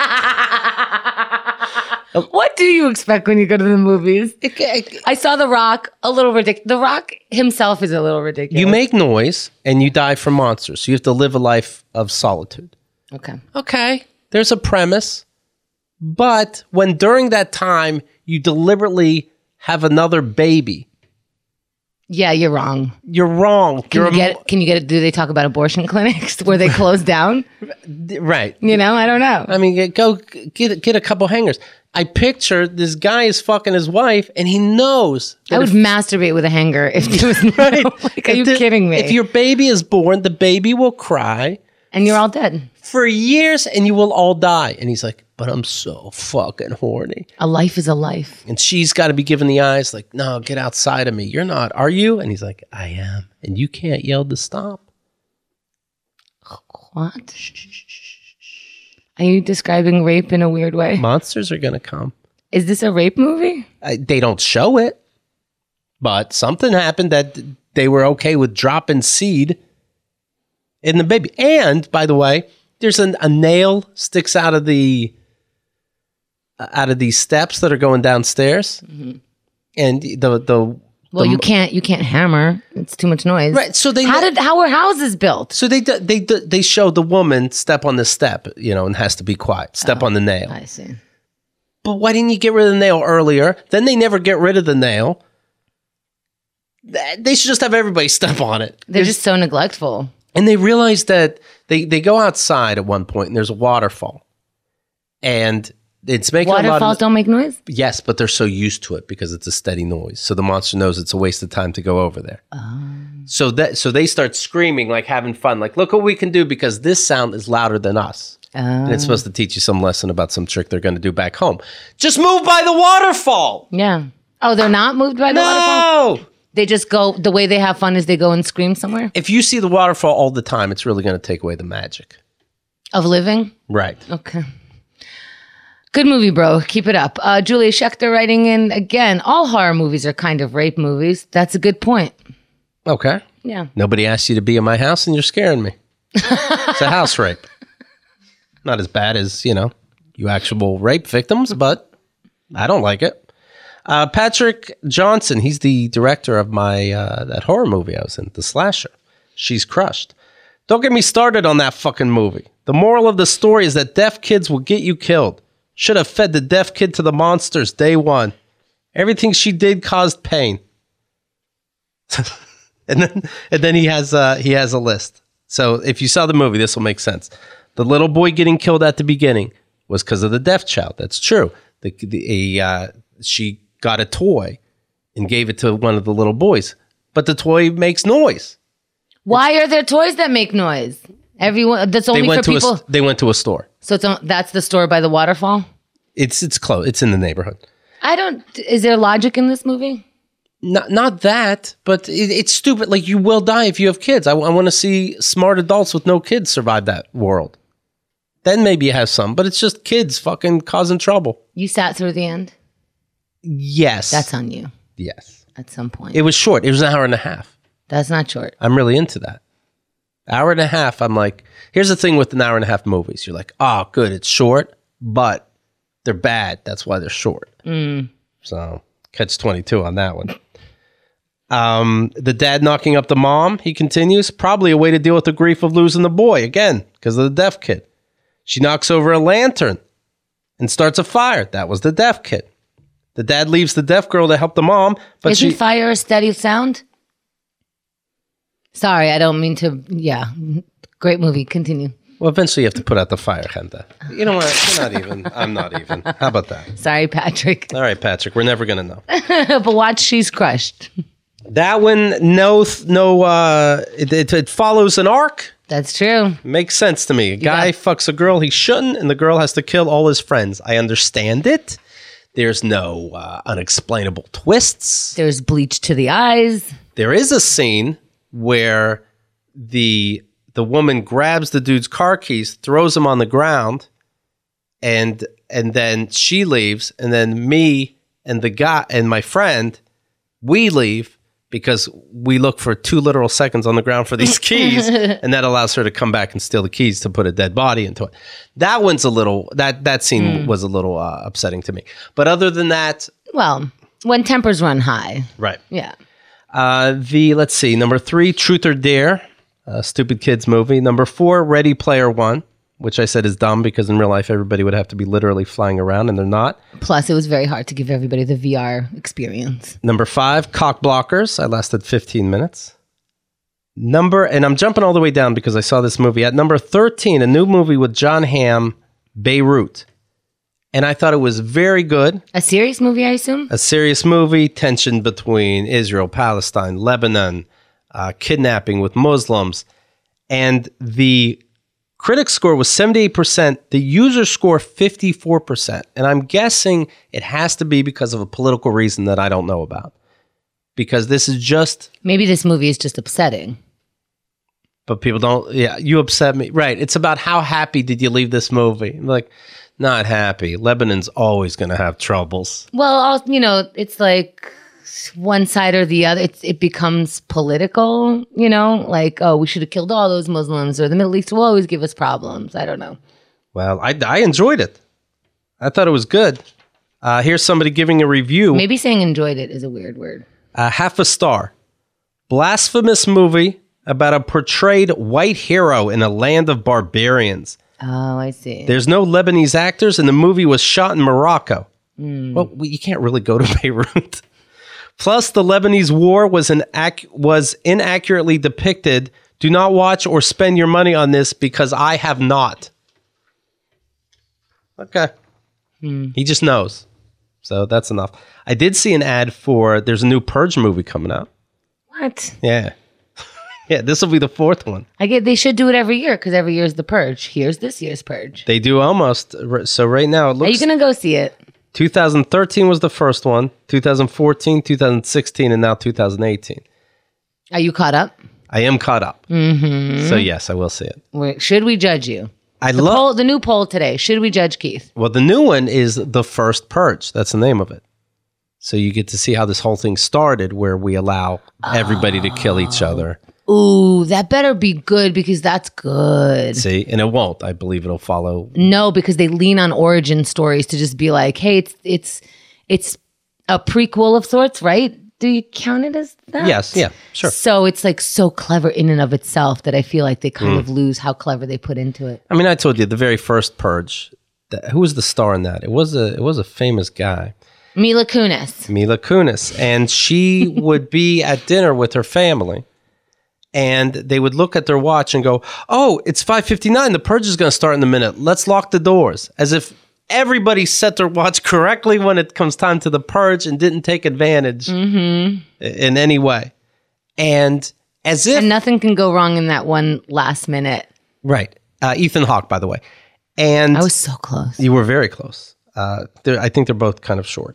B: What do you expect when you go to the movies?
A: it- it-
B: I saw The Rock, a little ridiculous. The Rock himself is a little ridiculous.
A: you make noise and you die from monsters. So you have to live a life of solitude.
B: Okay.
A: Okay, there's a premise. But when during that time you deliberately have another baby,
B: Yeah, you're wrong.
A: you're wrong.
B: Can
A: you're
B: you get? Can you get? Do they talk about abortion clinics where they close down?
A: a, right.
B: You know, I don't know.
A: I mean, get- go get get a couple hangers. I picture this guy is fucking his wife, and he knows.
B: I
A: that
B: would
A: if-
B: masturbate with a hanger if there was no.
A: Right.
B: Like, are
A: If
B: you
A: the-
B: kidding me?
A: If your baby is born, the baby will cry
B: and you're all dead.
A: for years, and you will all die. And he's like, "But I'm so fucking horny."
B: A life is a life.
A: And she's got to be given the eyes, like, "No, get outside of me. You're not, are you?" And he's like, "I am." And you can't yell to stop.
B: What? Are you describing rape in a weird way?
A: Monsters are gonna come.
B: Is this a rape movie?
A: I, they don't show it, but something happened that they were okay with dropping seed in the baby. And by the way, there's an, a nail sticks out of the uh, out of these steps that are going downstairs,
B: Mm-hmm.
A: and the the
B: Well,
A: the,
B: you can't. You can't hammer. It's too much noise.
A: right. So they
B: How did? How were houses built?
A: so they do- they do- they show the woman step on the step, you know, and has to be quiet. Step on the nail.
B: I see.
A: But why didn't you get rid of the nail earlier? Then they never get rid of the nail. Th- They should just have everybody step on it.
B: They're just so neglectful.
A: And they realize that they, they go outside at one point and there's a waterfall. And it's making a lot
B: Waterfalls
A: of...
B: don't make noise.
A: Yes, but they're so used to it because it's a steady noise. So the monster knows it's a waste of time to go over there. So that so they start screaming, like having fun. Like, look what we can do because this sound is louder than us. And it's supposed to teach you some lesson about some trick they're going to do back home. Just move by the waterfall.
B: Yeah. Oh, they're not moved by the waterfall.
A: No.
B: They just go. The way they have fun is they go and scream somewhere
A: If you see the waterfall all the time, it's really going to take away the magic.
B: of living.
A: Right.
B: Okay. Good movie, bro. Keep it up. Uh, Julia Schechter writing in again. All horror movies are kind of rape movies. That's a good point.
A: Okay.
B: Yeah.
A: Nobody asked you to be in my house and you're scaring me. It's a house rape. Not as bad as, you know, you actual rape victims, but I don't like it. Uh, Patrick Johnson, he's the director of my uh, that horror movie I was in, The Slasher. She's Crushed. Don't get me started on that fucking movie. The moral of the story is that deaf kids will get you killed. Should have fed the deaf kid to the monsters day one. Everything she did caused pain. and then and then he has uh, he has a list. So if you saw the movie, this will make sense. The little boy getting killed at the beginning was because of the deaf child. That's true. The, the, a, uh, she got a toy and gave it to one of the little boys, but the toy makes noise.
B: Why are there toys that make noise? Everyone, that's only
A: They went
B: for
A: to
B: people.
A: a, they went to a store.
B: So it's on, that's the store by the waterfall?
A: It's it's close. It's in the neighborhood.
B: I don't, is there logic in this movie?
A: Not not that, but it, it's stupid. Like, you will die if you have kids. I, I want to see smart adults with no kids survive that world. Then maybe you have some, but it's just kids fucking causing trouble.
B: You sat through the end?
A: Yes.
B: That's on you
A: yes.
B: at some point.
A: It was short. It was an hour and a half.
B: That's not short.
A: I'm really into that. Hour and a half, I'm like, here's the thing with an hour and a half movies. You're like, oh, good, it's short, but they're bad. That's why they're short.
B: Mm.
A: So, catch twenty-two on that one. Um, the dad knocking up the mom, he continues, probably a way to deal with the grief of losing the boy, again, because of the deaf kid. She knocks over a lantern and starts a fire. That was the deaf kid. The dad leaves the deaf girl to help the mom, but
B: Isn't
A: she...
B: fire a steady sound? Sorry, I don't mean to. Yeah. Great movie. Continue.
A: Well, eventually you have to put out the fire, Henda. You know what? You're not even. I'm not even. How about that?
B: Sorry, Patrick.
A: All right, Patrick. We're never going to know.
B: But watch She's Crushed.
A: That one, no, no, uh, it, it, it follows an arc.
B: That's true.
A: Makes sense to me. A guy
B: got-
A: fucks a girl he shouldn't, and the girl has to kill all his friends. I understand it. There's no uh, unexplainable twists.
B: There's bleach to the eyes.
A: There is a scene where the the woman grabs the dude's car keys, throws them on the ground, and and then she leaves, and then me and the guy and my friend, we leave because we look for two literal seconds on the ground for these keys, and that allows her to come back and steal the keys to put a dead body into it. That one's a little that that scene mm. was a little uh, upsetting to me. But other than that,
B: well, when tempers run high,
A: right?
B: Yeah.
A: Uh, the let's see, number three, Truth or Dare, a stupid kids movie. Number four, Ready Player One, which I said is dumb because in real life everybody would have to be literally flying around, and they're not.
B: Plus, it was very hard to give everybody the V R experience.
A: Number five, Cock Blockers. I lasted fifteen minutes. Number, and I'm jumping all the way down because I saw this movie. At number thirteen, a new movie with John Hamm, Beirut. And I thought it was very good.
B: A serious movie, I assume?
A: A serious movie, tension between Israel, Palestine, Lebanon, uh, kidnapping with Muslims. And the critic score was seventy-eight percent. The user score, fifty-four percent. And I'm guessing it has to be because of a political reason that I don't know about. Because this is just...
B: Maybe this movie is just upsetting.
A: But people don't... Yeah, you upset me. Right. It's about how happy did you leave this movie? Like... Not happy. Lebanon's always going to have troubles.
B: Well, I'll, you know, it's like one side or the other. It's, it becomes political, you know, like, oh, we should have killed all those Muslims, or the Middle East will always give us problems. I don't know.
A: Well, I, I enjoyed it. I thought it was good. Uh, here's somebody giving a review.
B: Maybe saying enjoyed it is a weird word.
A: Uh, half a star. Blasphemous movie about a portrayed white hero in a land of barbarians.
B: Oh, I see.
A: There's no Lebanese actors, and the movie was shot in Morocco.
B: Mm.
A: Well, you can't really go to Beirut. Plus, the Lebanese war was an ac- was inaccurately depicted. Do not watch or spend your money on this because I have not. Okay.
B: Mm.
A: He just knows. So that's enough. I did see an ad for, there's a new Purge movie coming out.
B: What?
A: Yeah. Yeah, this will be the fourth one.
B: I get they should do it every year because every year is the Purge. Here's this year's Purge.
A: They do almost. So right now it looks...
B: Are you going to go see it?
A: twenty thirteen was the first one, two thousand fourteen, two thousand sixteen, and now two thousand eighteen.
B: Are you caught up?
A: I am caught up.
B: Mm-hmm.
A: So yes, I will see it.
B: Wait, should we judge you?
A: I
B: the
A: love...
B: poll, the new poll today. Should we judge Keith?
A: Well, the new one is The First Purge. That's the name of it. So you get to see how this whole thing started, where we allow everybody to kill each other.
B: Ooh, that better be good because that's good.
A: See, and it won't. I believe it'll follow.
B: No, because they lean on origin stories to just be like, hey, it's it's it's a prequel of sorts, right? Do you count it as that?
A: Yes, yeah, sure.
B: So it's like so clever in and of itself that I feel like they kind mm. of lose how clever they put into it.
A: I mean, I told you the very first Purge. The, who was the star in that? It was a it was a famous guy.
B: Mila Kunis.
A: Mila Kunis, and she would be at dinner with her family. and they would look at their watch and go, oh, it's five fifty-nine. The purge is going to start in a minute. Let's lock the doors. As if everybody set their watch correctly when it comes time to the purge and didn't take advantage mm-hmm. in any way. And as if...
B: And nothing can go wrong in that one last minute.
A: Right. Uh, Ethan Hawke, by the way. And
B: I was so close.
A: You were very close. Uh, I think they're both kind of short.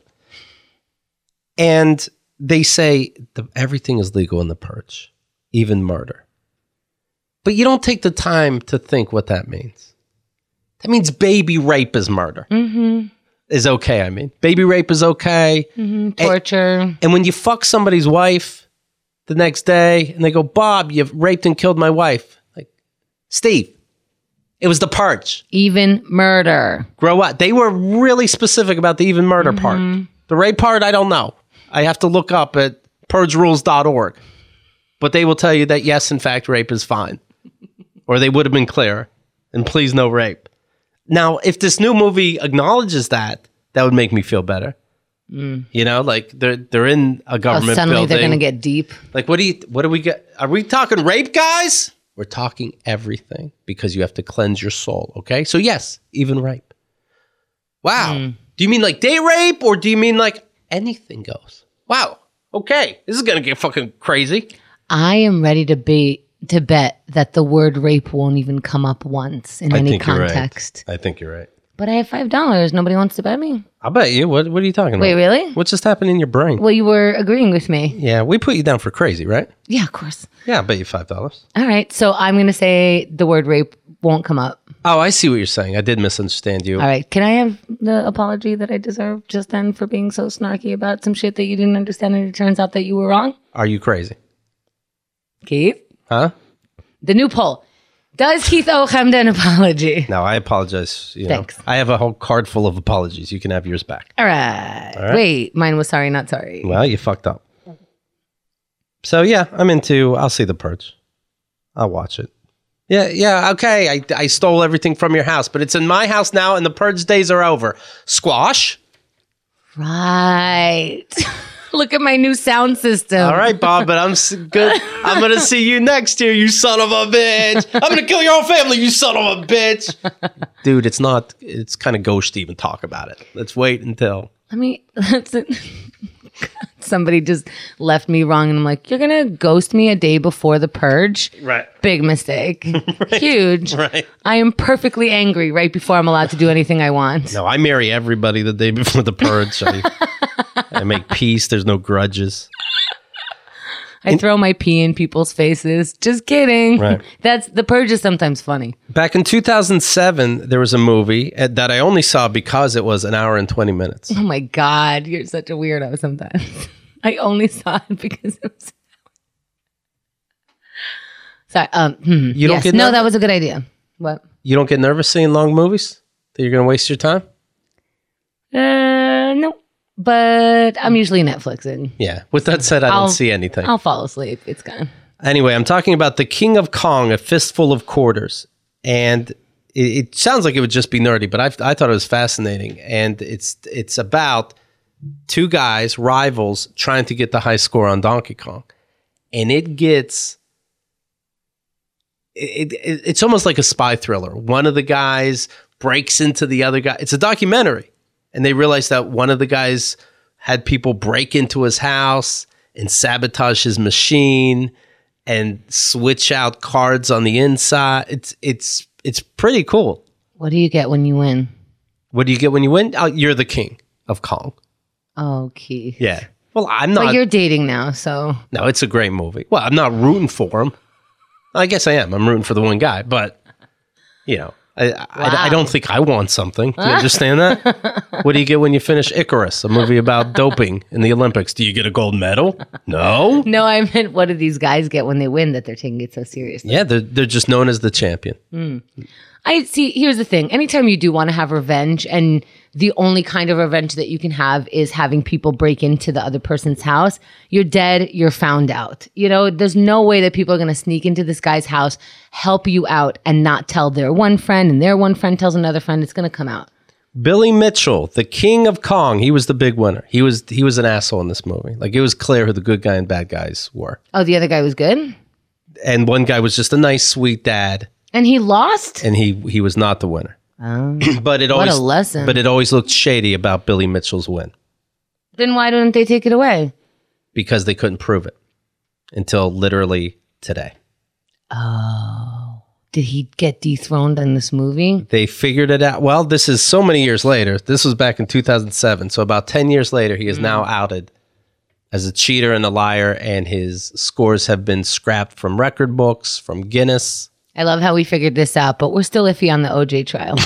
A: And they say the, everything is legal in the purge, even murder. But you don't take the time to think what that means. That means baby rape is murder. Mm-hmm. Is okay, I mean. Baby rape is okay.
B: Mm-hmm. Torture.
A: And, and when you fuck somebody's wife the next day and they go, Bob, you've raped and killed my wife. Like, Steve, it was the purge.
B: Even murder.
A: Grow up. They were really specific about the even murder mm-hmm. part. The rape part, I don't know. I have to look up at purge rules dot org. But they will tell you that, yes, in fact, rape is fine. Or they would have been clear. And please, no rape. Now, if this new movie acknowledges that, that would make me feel better. Mm. You know, like they're they're in a government
B: oh, suddenly
A: building.
B: They're going to get deep.
A: Like, what do you? What do we get? Are we talking rape, guys? We're talking everything because you have to cleanse your soul. Okay, so yes, even rape. Wow. Mm. Do you mean like day rape, or do you mean like anything goes? Wow. Okay, this is going to get fucking crazy.
B: I am ready to be. To bet that the word rape won't even come up once in
A: I
B: any
A: think
B: context.
A: You're right. I think you're right.
B: But I have five dollars. Nobody wants to bet me.
A: I'll bet you. What What are you talking about?
B: Wait, really?
A: What just happened in your brain?
B: Well, you were agreeing with me.
A: Yeah, we put you down for crazy, right?
B: Yeah, of course.
A: Yeah, I'll bet you five dollars.
B: All right. So I'm going to say the word rape won't come up.
A: Oh, I see what you're saying. I did misunderstand you.
B: All right. Can I have the apology that I deserve just then for being so snarky about some shit that you didn't understand and it turns out that you were wrong?
A: Are you crazy?
B: Keith?
A: Huh?
B: The new poll. Does Keith owe Chemda an apology?
A: No, I apologize. You
B: Thanks.
A: Know, I have a whole card full of apologies. You can have yours back.
B: All right. All right. Wait, mine was sorry, not sorry.
A: Well, you fucked up. So, yeah, I'm into, I'll see The Purge. I'll watch it. Yeah, yeah, okay. I, I stole everything from your house, but it's in my house now and the purge days are over. Squash.
B: Right. Look at my new sound system.
A: All right, Bob, but I'm s- good. I'm going to see you next year, you son of a bitch. I'm going to kill your whole family, you son of a bitch. Dude, it's not, it's kind of gauche to even talk about it. Let's wait until.
B: Let me, that's it. Somebody just left me wrong and I'm like, you're going to ghost me a day before the purge?
A: Right.
B: Big mistake.
A: Right.
B: Huge.
A: Right.
B: I am perfectly angry right before I'm allowed to do anything I want.
A: No, I marry everybody the day before the purge. I, I make peace. There's no grudges.
B: I in, throw my pee in people's faces. Just kidding.
A: Right.
B: That's the purge is sometimes funny.
A: Back in two thousand seven, there was a movie that I only saw because it was an hour and twenty minutes.
B: Oh my God. You're such a weirdo sometimes. I only saw it because it was. Sorry. Um, hmm.
A: You don't
B: yes.
A: get
B: no,
A: nervous?
B: that was a good idea. What?
A: You don't get nervous seeing long movies? That you're going to waste your time?
B: Uh, no. But I'm usually Netflixing.
A: Yeah. With that said, I
B: I'll,
A: don't see anything.
B: I'll fall asleep. It's gone.
A: Anyway, I'm talking about The King of Kong, A Fistful of Quarters. And it, it sounds like it would just be nerdy, but I, I thought it was fascinating. And it's it's about two guys, rivals, trying to get the high score on Donkey Kong. And it gets... It, it, it's almost like a spy thriller. One of the guys breaks into the other guy. It's a documentary. And they realized that one of the guys had people break into his house and sabotage his machine and switch out cards on the inside. It's it's it's pretty cool.
B: What do you get when you win?
A: What do you get when you win? Oh, you're the king of Kong.
B: Oh, Keith.
A: Yeah. Well, I'm not.
B: But you're dating now, so.
A: No, it's a great movie. Well, I'm not rooting for him. I guess I am. I'm rooting for the one guy, but, you know, I, wow. I, I don't think I want something. Do you understand that? What do you get when you finish Icarus, a movie about doping in the Olympics? Do you get a gold medal? No.
B: No, I meant what do these guys get when they win that they're taking it so seriously?
A: Yeah, they're, they're just known as the champion.
B: Mm. I see. Here's the thing. Anytime you do want to have revenge, and the only kind of revenge that you can have is having people break into the other person's house, you're dead, you're found out. You know, there's no way that people are going to sneak into this guy's house, help you out, and not tell their one friend, and their one friend tells another friend. It's going to come out.
A: Billy Mitchell, the King of Kong, he was the big winner. He was he was an asshole in this movie. Like, it was clear who the good guy and bad guys were.
B: Oh, the other guy was good?
A: and one guy was just a nice, sweet dad,
B: And he lost?
A: and he he was not the winner.
B: Oh,
A: But it
B: what
A: always
B: a lesson.
A: but it always looked shady about Billy Mitchell's win
B: Then why didn't they take it away?
A: because they couldn't prove it until literally today.
B: Oh. Did he get dethroned in this movie?
A: They figured it out. Well, this is so many years later. This was back in two thousand seven. So about ten years later, he is now outed as a cheater and a liar, and his scores have been scrapped from record books, from Guinness.
B: I love how we figured this out, but we're still iffy on the O J trial.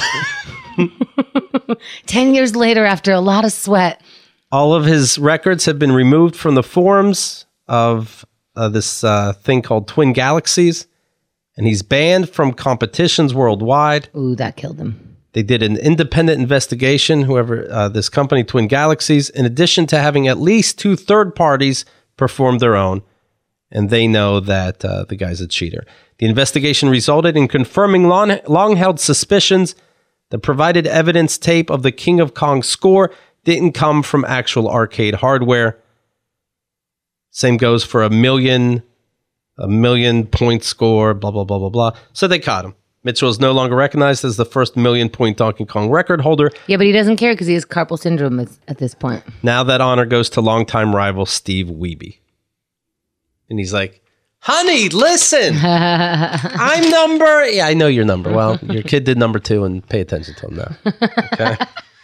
B: Ten years later, after a lot of sweat.
A: All of his records have been removed from the forums of uh, this uh, thing called Twin Galaxies, and he's banned from competitions worldwide.
B: Ooh, that killed him.
A: They did an independent investigation, whoever uh, this company, Twin Galaxies, in addition to having at least two third parties perform their own, and they know that uh, the guy's a cheater. The investigation resulted in confirming long, long-held suspicions that provided evidence tape of the King of Kong score didn't come from actual arcade hardware. Same goes for a million, a million point score, blah, blah, blah, blah, blah. So they caught him. Mitchell is no longer recognized as the first million point Donkey Kong record holder.
B: Yeah, but he doesn't care because he has carpal syndrome at, at this point.
A: Now that honor goes to longtime rival Steve Wiebe. And he's like, honey, listen, I'm number, yeah, I know your number. Well, your kid did number two and pay attention to him now. Okay.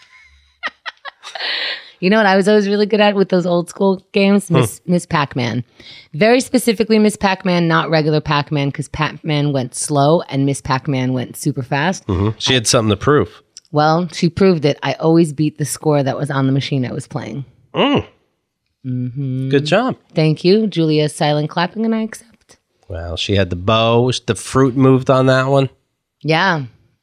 B: You know what I was always really good at with those old school games? Miss hmm. Miss Pac-Man. Very specifically Miss Pac-Man, not regular Pac-Man, because Pac-Man went slow and Miss Pac-Man went super fast.
A: Mm-hmm. She had something to prove.
B: Well, she proved it. I always beat the score that was on the machine I was playing.
A: Mm.
B: Mm-hmm.
A: Good job.
B: Thank you. Julia's silent clapping, and I accept.
A: Well, she had the bow. The fruit moved on that one.
B: Yeah.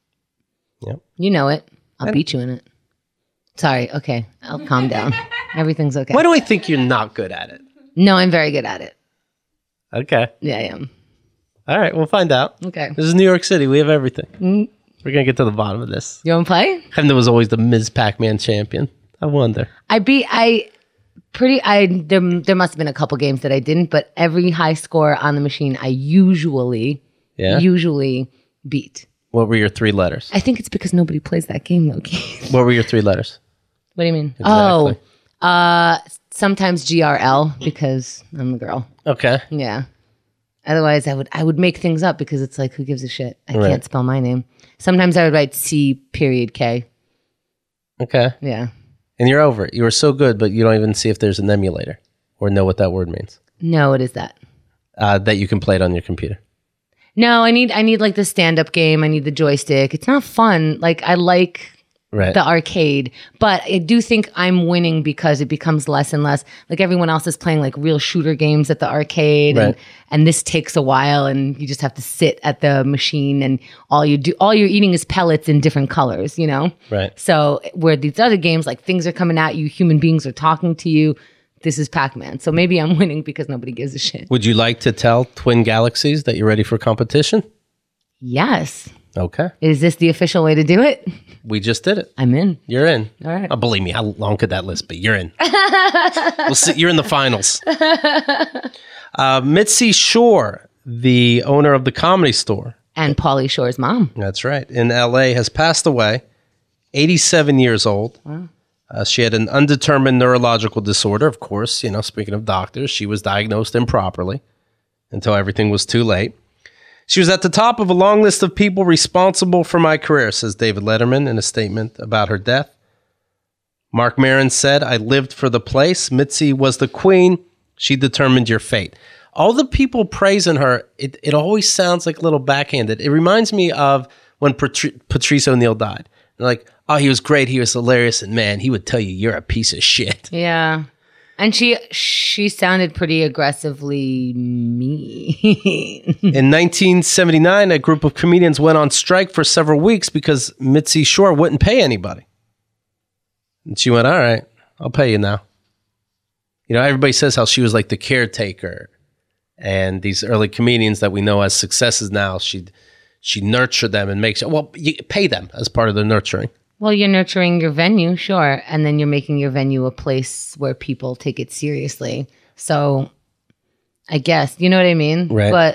A: Yep.
B: You know it. I'll
A: And-
B: beat you in it. Sorry. Okay. I'll calm down. Everything's okay.
A: Why do I think you're not good at it?
B: No, I'm very good at it.
A: Okay.
B: Yeah, I am.
A: All right. We'll find out.
B: Okay.
A: This is New York City. We have everything.
B: Mm.
A: We're going to get to the bottom of this.
B: You want to play?
A: Hemda was always the Miz Pac-Man champion. I wonder.
B: I beat, I pretty, I, there, there must have been a couple games that I didn't, but every high score on the machine, I usually,
A: Yeah.
B: usually beat.
A: What were your three letters?
B: I think it's because nobody plays that game though, Keith.
A: What were your three letters?
B: What do you mean?
A: Exactly.
B: Oh, uh, sometimes G R L because I'm a girl.
A: Okay.
B: Yeah. Otherwise, I would I would make things up because it's like, who gives a shit? I
A: Right.
B: can't spell my name. Sometimes I would write C period K.
A: Okay.
B: Yeah.
A: And you're over it. You were so good, but you don't even see if there's an emulator or know what that word means.
B: No, what is that?
A: Uh, that you can play it on your computer.
B: No, I need I need like the stand up game. I need the joystick. It's not fun. Like I like
A: Right.
B: the arcade, but I do think I'm winning because it becomes less and less. Like everyone else is playing like real shooter games at the arcade, and,
A: Right.
B: and this takes a while, and you just have to sit at the machine, and all you do, all you're eating is pellets in different colors, you know.
A: Right.
B: So where these other games, like things are coming at you, human beings are talking to you. This is Pac-Man. So maybe I'm winning because nobody gives a shit.
A: Would you like to tell Twin Galaxies that you're ready for competition?
B: Yes.
A: Okay.
B: Is this the official way to do it?
A: We just did it.
B: I'm in.
A: You're in.
B: All right.
A: Oh, believe me, how long could that list be? You're in. We'll see. You're in the finals. Uh, Mitzi Shore, the owner of the Comedy Store.
B: And Pauly Shore's mom.
A: That's right. In L A has passed away, eighty-seven years old.
B: Wow.
A: Uh, she had an undetermined neurological disorder. Of course, you know, speaking of doctors, she was diagnosed improperly until everything was too late. She was at the top of a long list of people responsible for my career, says David Letterman in a statement about her death. Mark Maron said, I lived for the place. Mitzi was the queen. She determined your fate. All the people praising her, it, it always sounds like a little backhanded. It reminds me of when Patri- Patrice O'Neill died. They're like, oh, he was great. He was hilarious. And man, he would tell you you're a piece of shit.
B: Yeah. And she she sounded pretty aggressively mean.
A: In nineteen seventy-nine, a group of comedians went on strike for several weeks because Mitzi Shore wouldn't pay anybody. And she went, all right, I'll pay you now. You know, everybody says how she was like the caretaker. And these early comedians that we know as successes now, she'd, she nurtured them and make sure, well, you pay them as part of the nurturing.
B: Well, you're nurturing your venue, sure. And then you're making your venue a place where people take it seriously. So I guess, you know what I mean?
A: Right.
B: But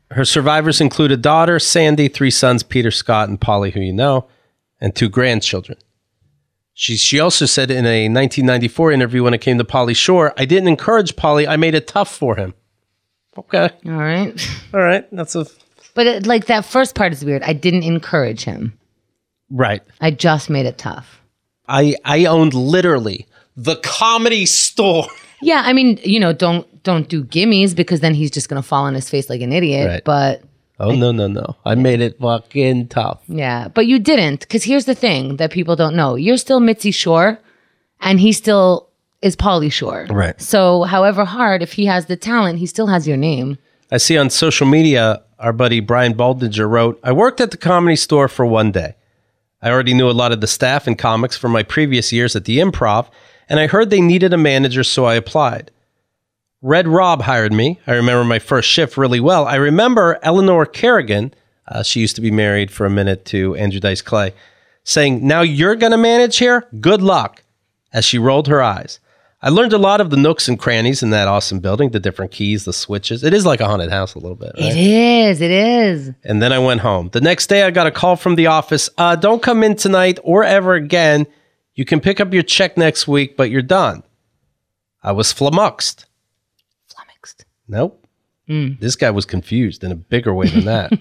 A: Her survivors include a daughter, Sandy, three sons, Peter, Scott, and Polly, who you know, and two grandchildren. She, she also said in a nineteen ninety-four interview when it came to Pauly Shore, I didn't encourage Pauly, I made it tough for him. Okay.
B: All right.
A: All right. That's a...
B: But it, like that first part is weird. I didn't encourage him.
A: Right.
B: I just made it tough.
A: I, I owned literally the Comedy Store.
B: Yeah, I mean, you know, don't don't do gimmies because then he's just going to fall on his face like an idiot.
A: Right.
B: But
A: Oh, no, no, no. I made it fucking tough.
B: yeah, but you didn't, because here's the thing that people don't know. You're still Mitzi Shore, and he still is Pauly Shore.
A: Right.
B: So however hard, if he has the talent, he still has your name.
A: I see on social media, our buddy Brian Baldinger wrote, I worked at the Comedy Store for one day. I already knew a lot of the staff and comics from my previous years at the Improv, and I heard they needed a manager, so I applied. Red Rob hired me. I remember my first shift really well. I remember Eleanor Kerrigan, uh, she used to be married for a minute to Andrew Dice Clay, saying, now you're going to manage here? Good luck, as she rolled her eyes. I learned a lot of the nooks and crannies in that awesome building, the different keys, the switches. It is like a haunted house a little bit, right?
B: It is. It is.
A: And then I went home. The next day, I got a call from the office. Uh, don't come in tonight or ever again. You can pick up your check next week, but you're done. I was flummoxed.
B: Flummoxed.
A: Nope. Mm. This guy was confused in a bigger way than that.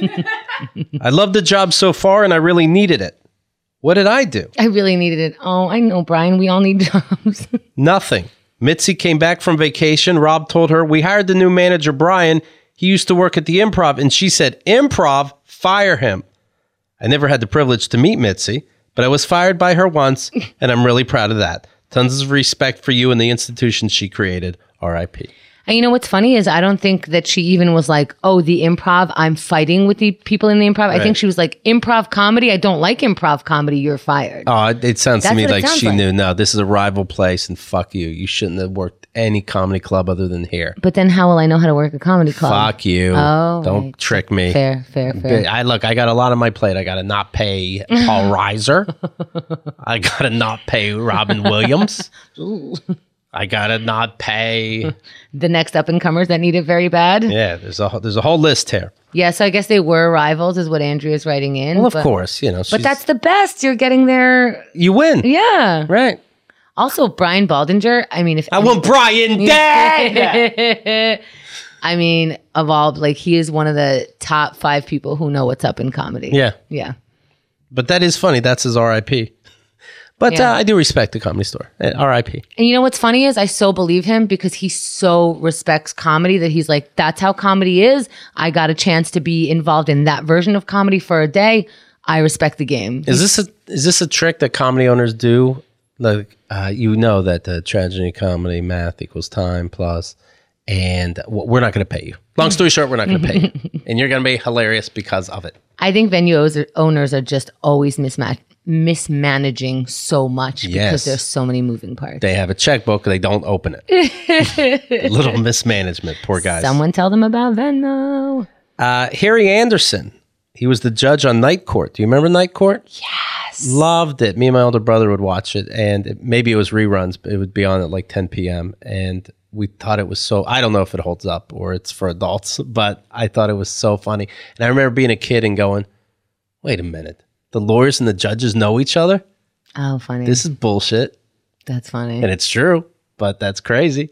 A: I loved the job so far, and I really needed it. What did I do?
B: I really needed it. Oh, I know, Brian. We all need jobs.
A: Nothing. Mitzi came back from vacation. Rob told her, we hired the new manager, Brian. He used to work at the Improv. And she said, Improv? Fire him. I never had the privilege to meet Mitzi, but I was fired by her once, and I'm really proud of that. Tons of respect for you and the institution she created. R I P
B: And you know what's funny is I don't think that she even was like, oh, the Improv, I'm fighting with the people in the Improv.
A: Right.
B: I think she was like, improv comedy, I don't like improv comedy, you're fired.
A: Oh, it, it sounds
B: That's
A: to me
B: what it
A: like
B: sounds
A: she
B: like.
A: knew, no, this is a rival place, and fuck you. You shouldn't have worked any comedy club other than here.
B: But then how will I know how to work a comedy club?
A: Fuck you.
B: Oh,
A: Don't
B: right.
A: trick me.
B: Fair, fair, fair.
A: I look, I got a lot on my plate. I got to not pay Paul Reiser. I got to not pay Robin Williams. I got to not pay.
B: The next up and comers that need it very bad.
A: Yeah, there's a there's a whole list here.
B: Yeah, so I guess they were rivals, is what Andrea's writing in.
A: Well, of
B: but,
A: course, you know.
B: But
A: she's-
B: that's the best. You're getting there.
A: you win.
B: Yeah.
A: Right.
B: Also, Brian Baldinger. I mean, if
A: I want Brian dead.
B: I mean, of all, like, he is one of the top five people who know what's up in comedy.
A: Yeah.
B: Yeah.
A: But that is funny. That's his R I P. But
B: Yeah.
A: uh, I do respect the Comedy Store. Uh, R I P
B: And you know what's funny is I so believe him because he so respects comedy that he's like, that's how comedy is. I got a chance to be involved in that version of comedy for a day. I respect the game.
A: Is this a is this a trick that comedy owners do? Like uh, you know that uh, tragedy, comedy, math equals time plus, and w- we're not going to pay you. Long story short, we're not going to pay you, and you're going to be hilarious because of it.
B: I think venue owners- owners are just always mismatch mismanaging so much because
A: Yes.
B: there's so many moving parts.
A: They have a checkbook, they don't open it. A little mismanagement, poor guys.
B: Someone tell them about Venmo.
A: Uh, Harry Anderson, he was the judge on Night Court. Do you remember Night Court?
B: Yes.
A: Loved it. Me and my older brother would watch it, and it, maybe it was reruns, but it would be on at like ten p.m. And we thought it was so, I don't know if it holds up or it's for adults, but I thought it was so funny. And I remember being a kid and going, wait a minute, the lawyers and the judges know each other?
B: Oh, funny.
A: This is bullshit.
B: That's funny.
A: And it's true, but that's crazy.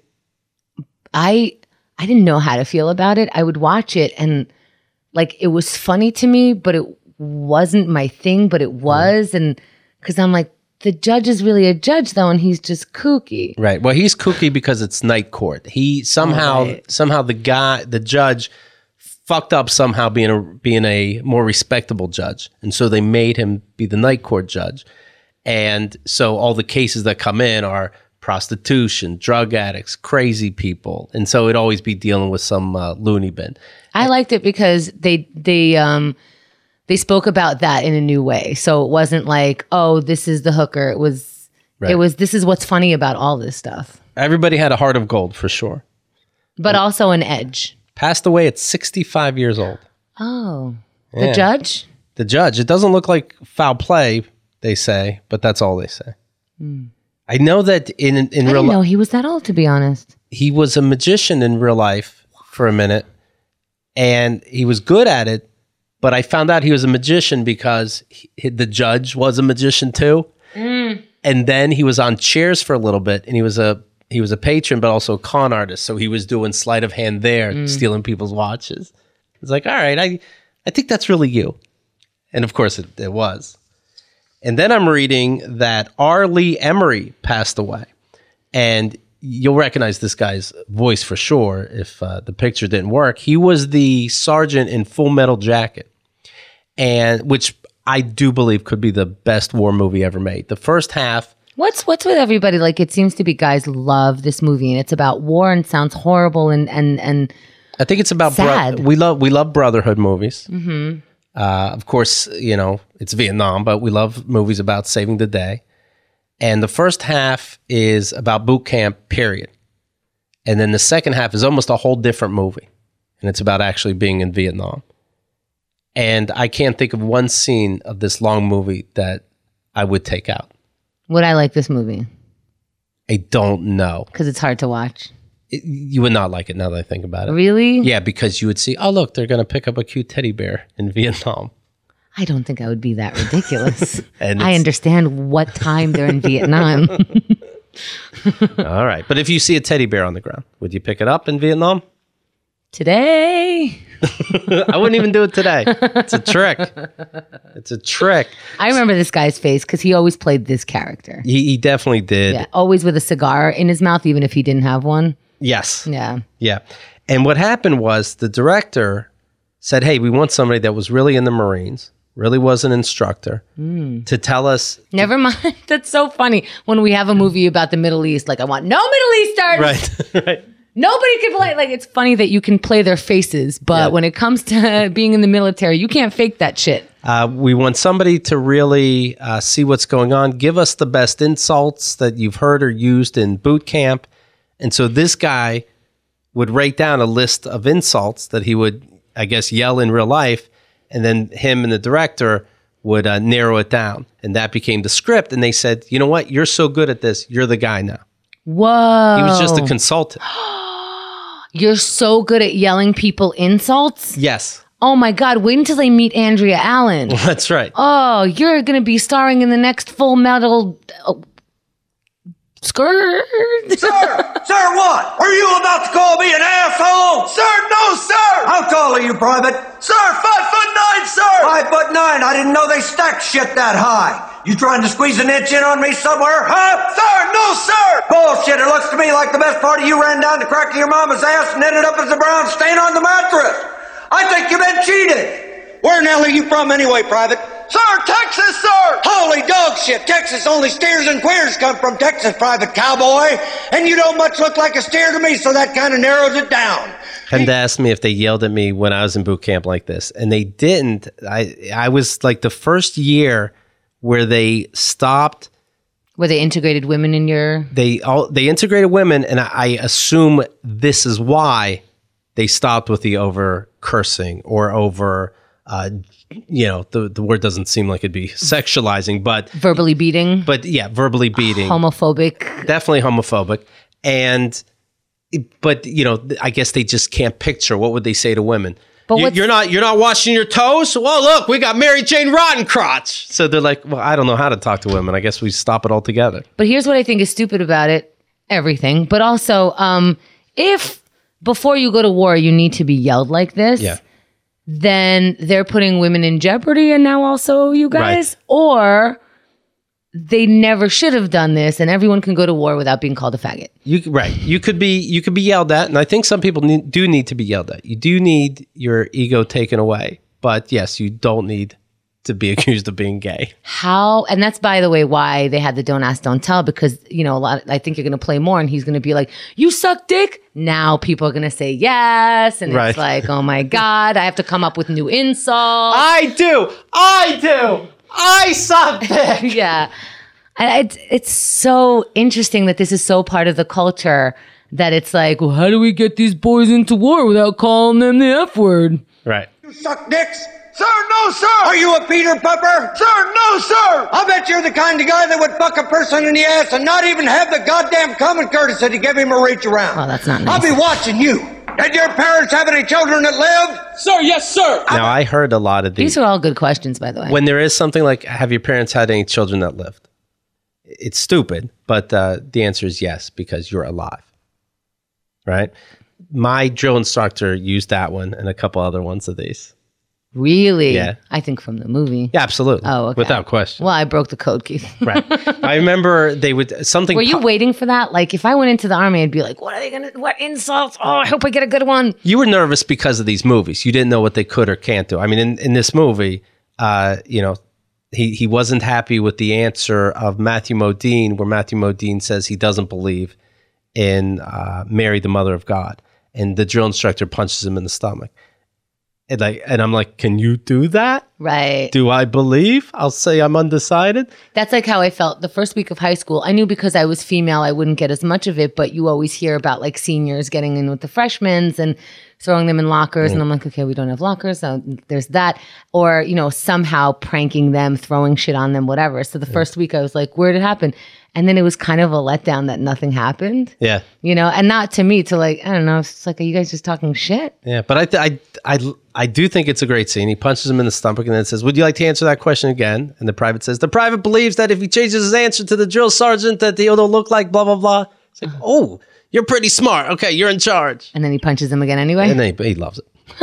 B: I I didn't know how to feel about it. I would watch it and like it was funny to me, but it wasn't my thing, but it was. And because I'm like, the judge is really a judge though, and he's just kooky.
A: Right. Well, he's kooky because it's Night Court. He somehow,
B: Right.
A: somehow the guy, the judge fucked up somehow being a, being a more respectable judge. And so they made him be the Night Court judge. And so all the cases that come in are prostitution, drug addicts, crazy people. And so it'd always be dealing with some uh, loony bin.
B: I liked it because they they um they spoke about that in a new way. So it wasn't like, oh, this is the hooker. It was
A: Right.
B: it was this is what's funny about all this stuff.
A: Everybody had a heart of gold for sure.
B: But also an edge.
A: Passed away at sixty-five years old.
B: Oh. The
A: Yeah.
B: judge?
A: The judge, it doesn't look like foul play, they say, but that's all they say. I know that in in
B: I
A: real
B: didn't
A: life,
B: know he was that old, to be honest.
A: he was a magician in real life for a minute, and he was good at it. But I found out he was a magician because he, the judge was a magician too. Mm. And then he was on Cheers for a little bit, and he was a he was a patron, but also a con artist. So he was doing sleight of hand there, mm. stealing people's watches. It's like, all right, I I think that's really you. And of course, it, it was. And then I'm reading that R. Lee Emery passed away, and you'll recognize this guy's voice for sure if uh, the picture didn't work. He was the sergeant in Full Metal Jacket, and which I do believe could be the best war movie ever made. The first half.
B: What's what's with everybody? Like, it seems to be guys love this movie, and it's about war and sounds horrible and and and.
A: I think it's about
B: sad.
A: Bro- we love we love brotherhood movies. Mm-hmm. Uh, of course, you know it's Vietnam, but we love movies about saving the day. And the first half is about boot camp, period. And then the second half is almost a whole different movie. And it's about actually being in Vietnam. And I can't think of one scene of this long movie that I would take out.
B: Would I like this movie?
A: I don't know.
B: Because it's hard to watch.
A: It, you would not like it now that I think about it.
B: Really?
A: Yeah, because you would see, oh, look, they're going to pick up a cute teddy bear in Vietnam.
B: I don't think I would be that ridiculous.
A: And
B: I understand what time they're in Vietnam.
A: All right. But if you see a teddy bear on the ground, would you pick it up in Vietnam?
B: Today.
A: I wouldn't even do it today. It's a trick. It's a trick.
B: I remember this guy's face because he always played this character.
A: He, he definitely did.
B: Yeah, always with a cigar in his mouth, even if he didn't have one.
A: Yes.
B: Yeah.
A: Yeah. And what happened was the director said, hey, we want somebody that was really in the Marines, really was an instructor, mm. to tell us.
B: Never mind. That's so funny. When we have a movie about the Middle East, like I want no Middle Easters.
A: Right. Right.
B: Nobody can play. Like, it's funny that you can play their faces, but yeah. when it comes to being in the military, you can't fake that shit.
A: Uh, we want somebody to really uh, see what's going on. Give us the best insults that you've heard or used in boot camp. And so this guy would write down a list of insults that he would, I guess, yell in real life. And then him and the director would uh, narrow it down. And that became the script. And they said, you know what? You're so good at this. You're the guy now.
B: Whoa.
A: He was just a consultant.
B: You're so good at yelling people insults?
A: Yes.
B: Oh my God, wait until they meet Andrea Allen.
A: That's right.
B: Oh, you're going to be starring in the next Full Metal... Uh, skirt?
C: Sir! Sir, what? Are you about to call me an asshole? Sir, no, sir! How tall are you, Private? Sir, five foot nine, sir! Five foot nine? I didn't know they stacked shit that high. You trying to squeeze an inch in on me somewhere, huh? Sir, no, sir! Bullshit, it looks to me like the best part of you ran down the crack of your mama's ass and ended up as a brown stain on the mattress. I think you've been cheated. Where in the hell are you from anyway, Private? Sir, Texas, sir! Holy dog shit, Texas, only steers and queers come from Texas, Private Cowboy. And you don't much look like a steer to me, so that kind of narrows it down.
A: And they asked me if they yelled at me when I was in boot camp like this. And they didn't. I I was like the first year where they stopped.
B: Where they integrated women in your...
A: They all they integrated women, and I, I assume this is why they stopped with the over cursing or over, uh, you know, the, the word doesn't seem like it'd be sexualizing, but...
B: Verbally beating.
A: But yeah, verbally beating.
B: Homophobic.
A: Definitely homophobic. And, but, you know, I guess they just can't picture. What would they say to women? But you, you're not you're not washing your toes? Well, look, we got Mary Jane Rottencrotch. So they're like, well, I don't know how to talk to women. I guess we stop it altogether.
B: But here's what I think is stupid about it. Everything. But also, um, if before you go to war, you need to be yelled like this,
A: yeah.
B: then they're putting women in jeopardy and now also you guys.
A: Right.
B: Or they never should have done this and everyone can go to war without being called a faggot.
A: You right. You could be you could be yelled at, and I think some people need, do need to be yelled at. You do need your ego taken away, but yes, you don't need to be accused of being gay.
B: How? And that's, by the way, why they had the don't ask, don't tell, because, you know, a lot. I think you're going to play more and he's going to be like, you suck dick. Now people are going to say yes. And
A: right.
B: It's like, oh my God, I have to come up with new insults.
A: I do. I do. I suck dick.
B: Yeah. And it's, it's so interesting that this is so part of the culture that it's like, well, how do we get these boys into war without calling them the F word?
A: Right.
C: You suck dicks? Sir, no, sir! Are you a Peter Pupper? Sir, no, sir! I'll bet you're the kind of guy that would fuck a person in the ass and not even have the goddamn common courtesy to give him a reach around.
B: Oh, that's not nice.
C: I'll be watching you. Did your parents have any children that lived?
D: Sir, yes, sir.
A: Now, I heard a lot of these.
B: These are all good questions, by the way.
A: When there is something like, have your parents had any children that lived? It's stupid, but uh, the answer is yes, because you're alive, right? My drill instructor used that one and a couple other ones of these.
B: Really?
A: Yeah.
B: I think from the movie.
A: Yeah, absolutely.
B: Oh, okay.
A: Without question.
B: Well, I broke the code, Keith.
A: Right. I remember they would, something.
B: Were you
A: po-
B: waiting for that? Like, if I went into the army, I'd be like, what are they going to, what insults? Oh, I hope I get a good one.
A: You were nervous because of these movies. You didn't know what they could or can't do. I mean, in, in this movie, uh, you know, he, he wasn't happy with the answer of Matthew Modine, where Matthew Modine says he doesn't believe in uh, Mary, the Mother of God. And the drill instructor punches him in the stomach. And, like, and I'm like, can you do that?
B: Right.
A: Do I believe? I'll say I'm undecided.
B: That's like how I felt the first week of high school. I knew because I was female, I wouldn't get as much of it, but you always hear about like seniors getting in with the freshmen and throwing them in lockers. Mm. And I'm like, okay, we don't have lockers. So there's that. Or, you know, somehow pranking them, throwing shit on them, whatever. So the yeah. first week I was like, where did it happen? And then it was kind of a letdown that nothing happened.
A: Yeah.
B: You know, and not to me to like, I don't know. It's like, are you guys just talking shit?
A: Yeah. But I, th- I, I, I do think it's a great scene. He punches him in the stomach and then says, would you like to answer that question again? And the private says, the private believes that if he changes his answer to the drill sergeant, that he'll look like blah, blah, blah. It's like, oh, you're pretty smart. Okay, you're in charge.
B: And then he punches him again anyway?
A: And then he, he loves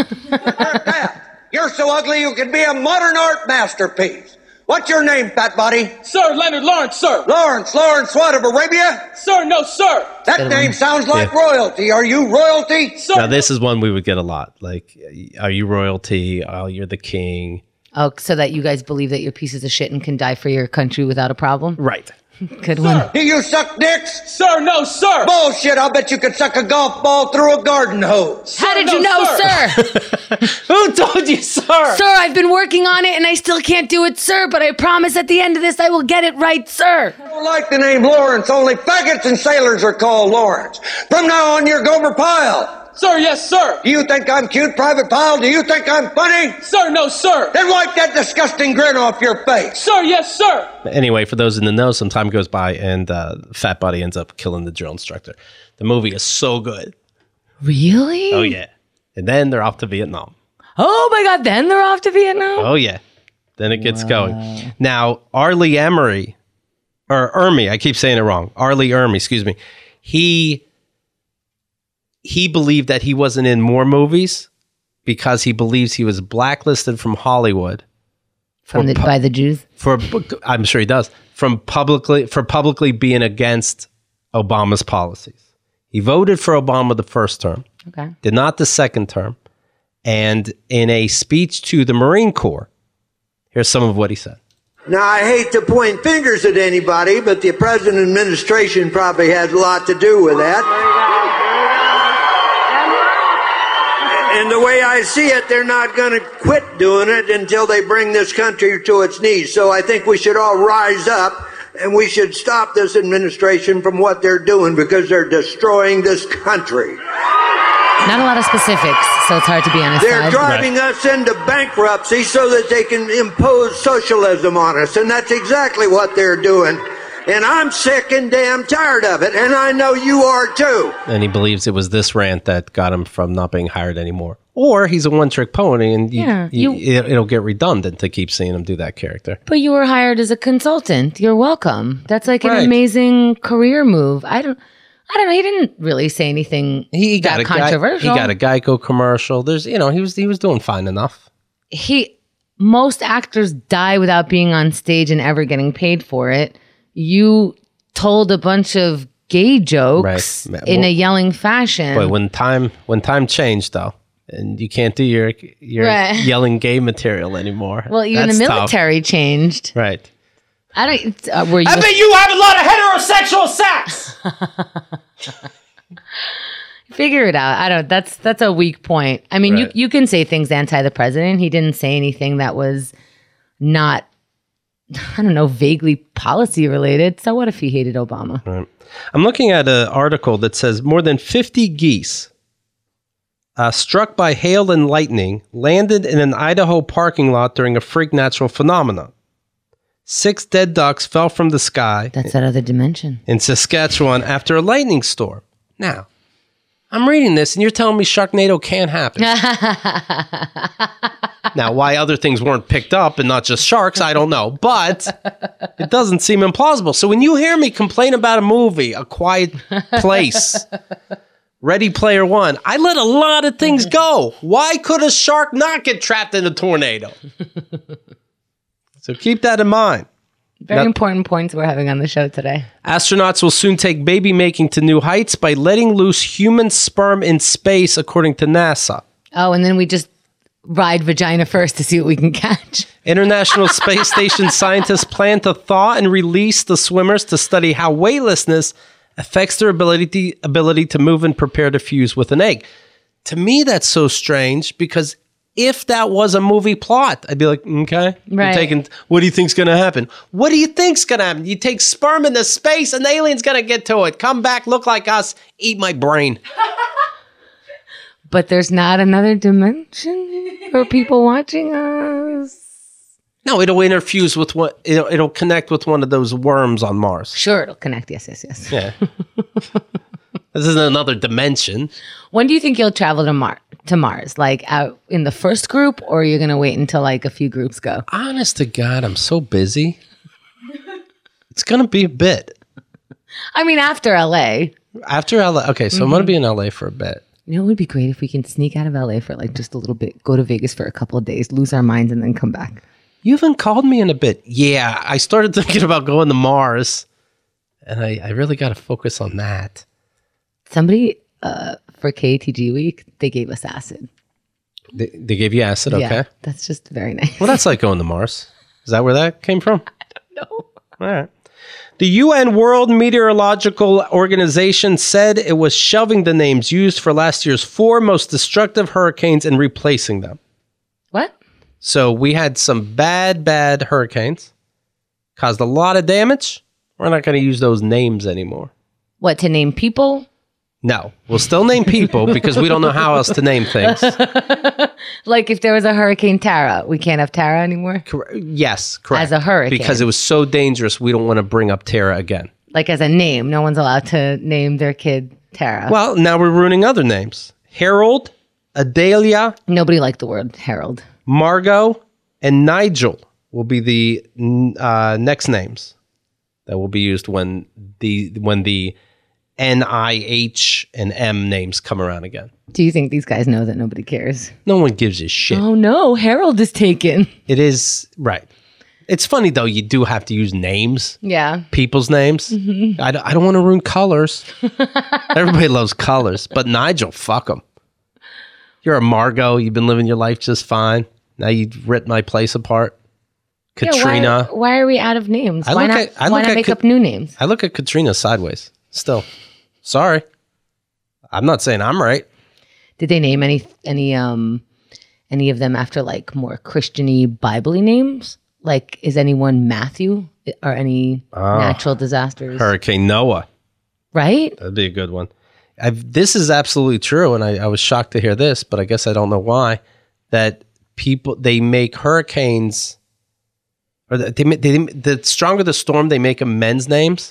A: it.
C: You're so ugly you could be a modern art masterpiece. What's your name, fat body?
D: Sir, Leonard Lawrence, sir.
C: Lawrence, Lawrence what, of Arabia?
D: Sir, no, sir.
C: That name sounds like yeah. royalty. Are you royalty?
D: Sir.
A: Now, this is one we would get a lot. Like, are you royalty? Oh, you're the king.
B: Oh, so that you guys believe that you're pieces of shit and can die for your country without a problem?
A: Right.
B: Good
D: sir.
B: one.
C: Do you suck dicks?
D: Sir, no, sir.
C: Bullshit, I'll bet you could suck a golf ball through a garden hose.
B: How did
D: no,
B: you know, sir?
D: sir?
A: Who told you, sir?
B: Sir, I've been working on it and I still can't do it, sir, but I promise at the end of this I will get it right, sir.
C: I don't like the name Lawrence. Only faggots and sailors are called Lawrence. From now on, you're Gomer Pyle.
D: Sir, yes, sir.
C: Do you think I'm cute, Private Pyle? Do you think I'm funny?
D: Sir, no, sir.
C: Then wipe that disgusting grin off your face.
D: Sir, yes, sir.
A: Anyway, for those in the know, some time goes by and uh, Fat Buddy ends up killing the drill instructor. The movie is so good.
B: Really?
A: Oh, yeah. And then they're off to Vietnam.
B: Oh, my God. Then they're off to Vietnam?
A: Oh, yeah. Then it gets wow. going. Now, Arlie Emery, or Ermy, I keep saying it wrong. Arlie Ermy, excuse me. He... He believed that he wasn't in more movies because he believes he was blacklisted from Hollywood
B: from the, pu- by the Jews.
A: For I'm sure he does from publicly for publicly being against Obama's policies. He voted for Obama the first term,
B: okay,
A: did not the second term, and in a speech to the Marine Corps, here's some of what he said.
E: Now, I hate to point fingers at anybody, but the present administration probably has a lot to do with that. And the way I see it, they're not going to quit doing it until they bring this country to its knees. So I think we should all rise up and we should stop this administration from what they're doing because they're destroying this country.
B: Not a lot of specifics, so it's hard to be on his
E: They're
B: side.
E: driving
A: right.
E: us into bankruptcy so that they can impose socialism on us. And that's exactly what they're doing. And I'm sick and damn tired of it. And I know you are too.
A: And he believes it was this rant that got him from not being hired anymore. Or he's a one-trick pony and you,
B: yeah,
A: you,
B: you,
A: it, it'll get redundant to keep seeing him do that character.
B: But you were hired as a consultant. You're welcome. That's like an
A: right.
B: amazing career move. I don't I don't know. He didn't really say anything
A: he got
B: that
A: a
B: controversial.
A: Guy, he got a Geico commercial. There's, you know, he was he was doing fine enough.
B: He most actors die without being on stage and ever getting paid for it. You told a bunch of gay jokes
A: right.
B: in
A: well,
B: a yelling fashion.
A: But when time when time changed though, and you can't do your your
B: right.
A: yelling gay material anymore.
B: Well, even
A: That's
B: the military
A: tough.
B: changed.
A: Right.
B: I don't. Uh, were you?
D: I bet you have a lot of heterosexual sex.
B: Figure it out. I don't. That's that's a weak point. I mean,
A: right.
B: you you can say things anti the president. He didn't say anything that was not, I don't know, vaguely policy related. So what if he hated Obama?
A: Right. I'm looking at an article that says more than fifty geese uh, struck by hail and lightning landed in an Idaho parking lot during a freak natural phenomenon. Six dead ducks fell from the sky.
B: That's that other dimension.
A: In Saskatchewan after a lightning storm. Now, I'm reading this, and you're telling me Sharknado can't happen. Now, why other things weren't picked up and not just sharks, I don't know. But it doesn't seem implausible. So when you hear me complain about a movie, A Quiet Place, Ready Player One, I let a lot of things go. Why could a shark not get trapped in a tornado? So keep that in mind.
B: Very
A: Now,
B: important points we're having on the show today.
A: astronauts will soon take baby making to new heights by letting loose human sperm in space, according to NASA.
B: Oh, and then we just ride vagina first to see what we can catch.
A: International Space Station scientists plan to thaw and release the swimmers to study how weightlessness affects their ability to, ability to move and prepare to fuse with an egg. To me, that's so strange because if that was a movie plot, I'd be like, okay, you're
B: Right.
A: taking, what do you think's going to happen? What do you think's going to happen? You take sperm into space, an alien's going to get to it. Come back, look like us, eat my brain.
B: But there's not another dimension for people watching us.
A: No, it'll interfuse with what, it'll, it'll connect with one of those worms on Mars.
B: Sure, it'll connect. Yes, yes, yes.
A: Yeah. This isn't another dimension.
B: When do you think you'll travel to Mars? To Mars, like out in the first group, or you're gonna wait until like a few groups go?
A: Honest to God, I'm so busy. It's going to be a bit.
B: I mean, after L A.
A: After L A, okay, so I'm going to be in L A for a bit.
B: You know, it would be great if we can sneak out of L A for like just a little bit, go to Vegas for a couple of days, lose our minds, and then come back.
A: You haven't called me in a bit. Yeah, I started thinking about going to Mars, and I, I really got to focus on that.
B: Somebody uh, for K A T G week, they gave us acid.
A: They, they gave you acid, okay?
B: Yeah, that's just very nice.
A: Well, that's like going to Mars. Is that where that came from?
B: No.
A: All right. The U N World Meteorological Organization said it was shelving the names used for last year's four most destructive hurricanes and replacing them.
B: What?
A: So we had some bad, bad hurricanes, caused a lot of damage. We're not going to use those names anymore.
B: What, to name people?
A: No, we'll still name people because we don't know how else to name things.
B: Like if there was a Hurricane Tara, we can't have Tara anymore?
A: Cor- yes, correct.
B: As a hurricane.
A: Because it was so dangerous, we don't want to bring up Tara again.
B: Like as a name, no one's allowed to name their kid Tara.
A: Well, now we're ruining other names. Harold, Adalia,
B: Nobody liked the word Harold.
A: Margot, and Nigel will be the uh, next names that will be used when the when the N I H and M names come around again.
B: Do you think these guys know that nobody cares?
A: No one gives a shit.
B: Oh no, Harold is taken.
A: It is, right. It's funny, though, you do have to use names,
B: Yeah.
A: people's names.
B: Mm-hmm.
A: I, don't, I don't want to ruin colors. Everybody loves colors, but Nigel, fuck them. You're a Margot. You've been living your life just fine. Now you ripped my place apart. Katrina.
B: Yeah, why, why are we out of names?
A: I
B: why
A: look
B: not,
A: at- I
B: why
A: look
B: not
A: at
B: make
A: Ka-
B: up new names?
A: I look at Katrina sideways still. Sorry. I'm not saying I'm right.
B: Did they name any any um any of them after like more Christian-y, Bible-y names? Like, is anyone Matthew or any natural disasters?
A: Hurricane Noah.
B: Right?
A: That'd be a good one. I've, this is absolutely true, and I, I was shocked to hear this, but I guess I don't know why. That people, they make hurricanes, or they, they, they the stronger the storm, they make them men's names,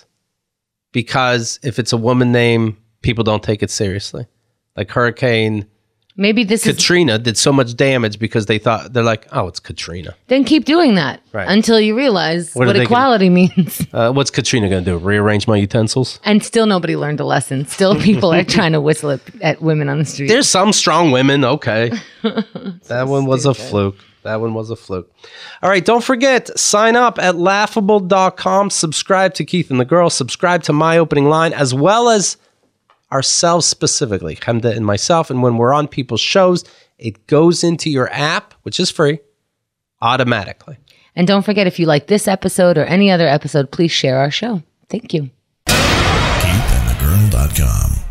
A: because if it's a woman name, people don't take it seriously. Like Hurricane
B: Maybe this is
A: Katrina did so much damage because they thought, they're like, oh, it's Katrina.
B: then keep doing that
A: Right.
B: until you realize
A: What are
B: what,
A: they
B: equality means.
A: Uh, what's Katrina going to do? Rearrange my utensils?
B: And still nobody learned a lesson. Still people are trying to whistle at, at women on the street.
A: There's some strong women. Okay. That one was a fluke. That one was a fluke. All right. Don't forget, sign up at laughable dot com. Subscribe to Keith and the Girl. Subscribe to My Opening Line, as well as ourselves specifically, Chemda and myself. And when we're on people's shows, it goes into your app, which is free, automatically.
B: And don't forget, if you like this episode or any other episode, please share our show. Thank you.
F: keith and the girl dot com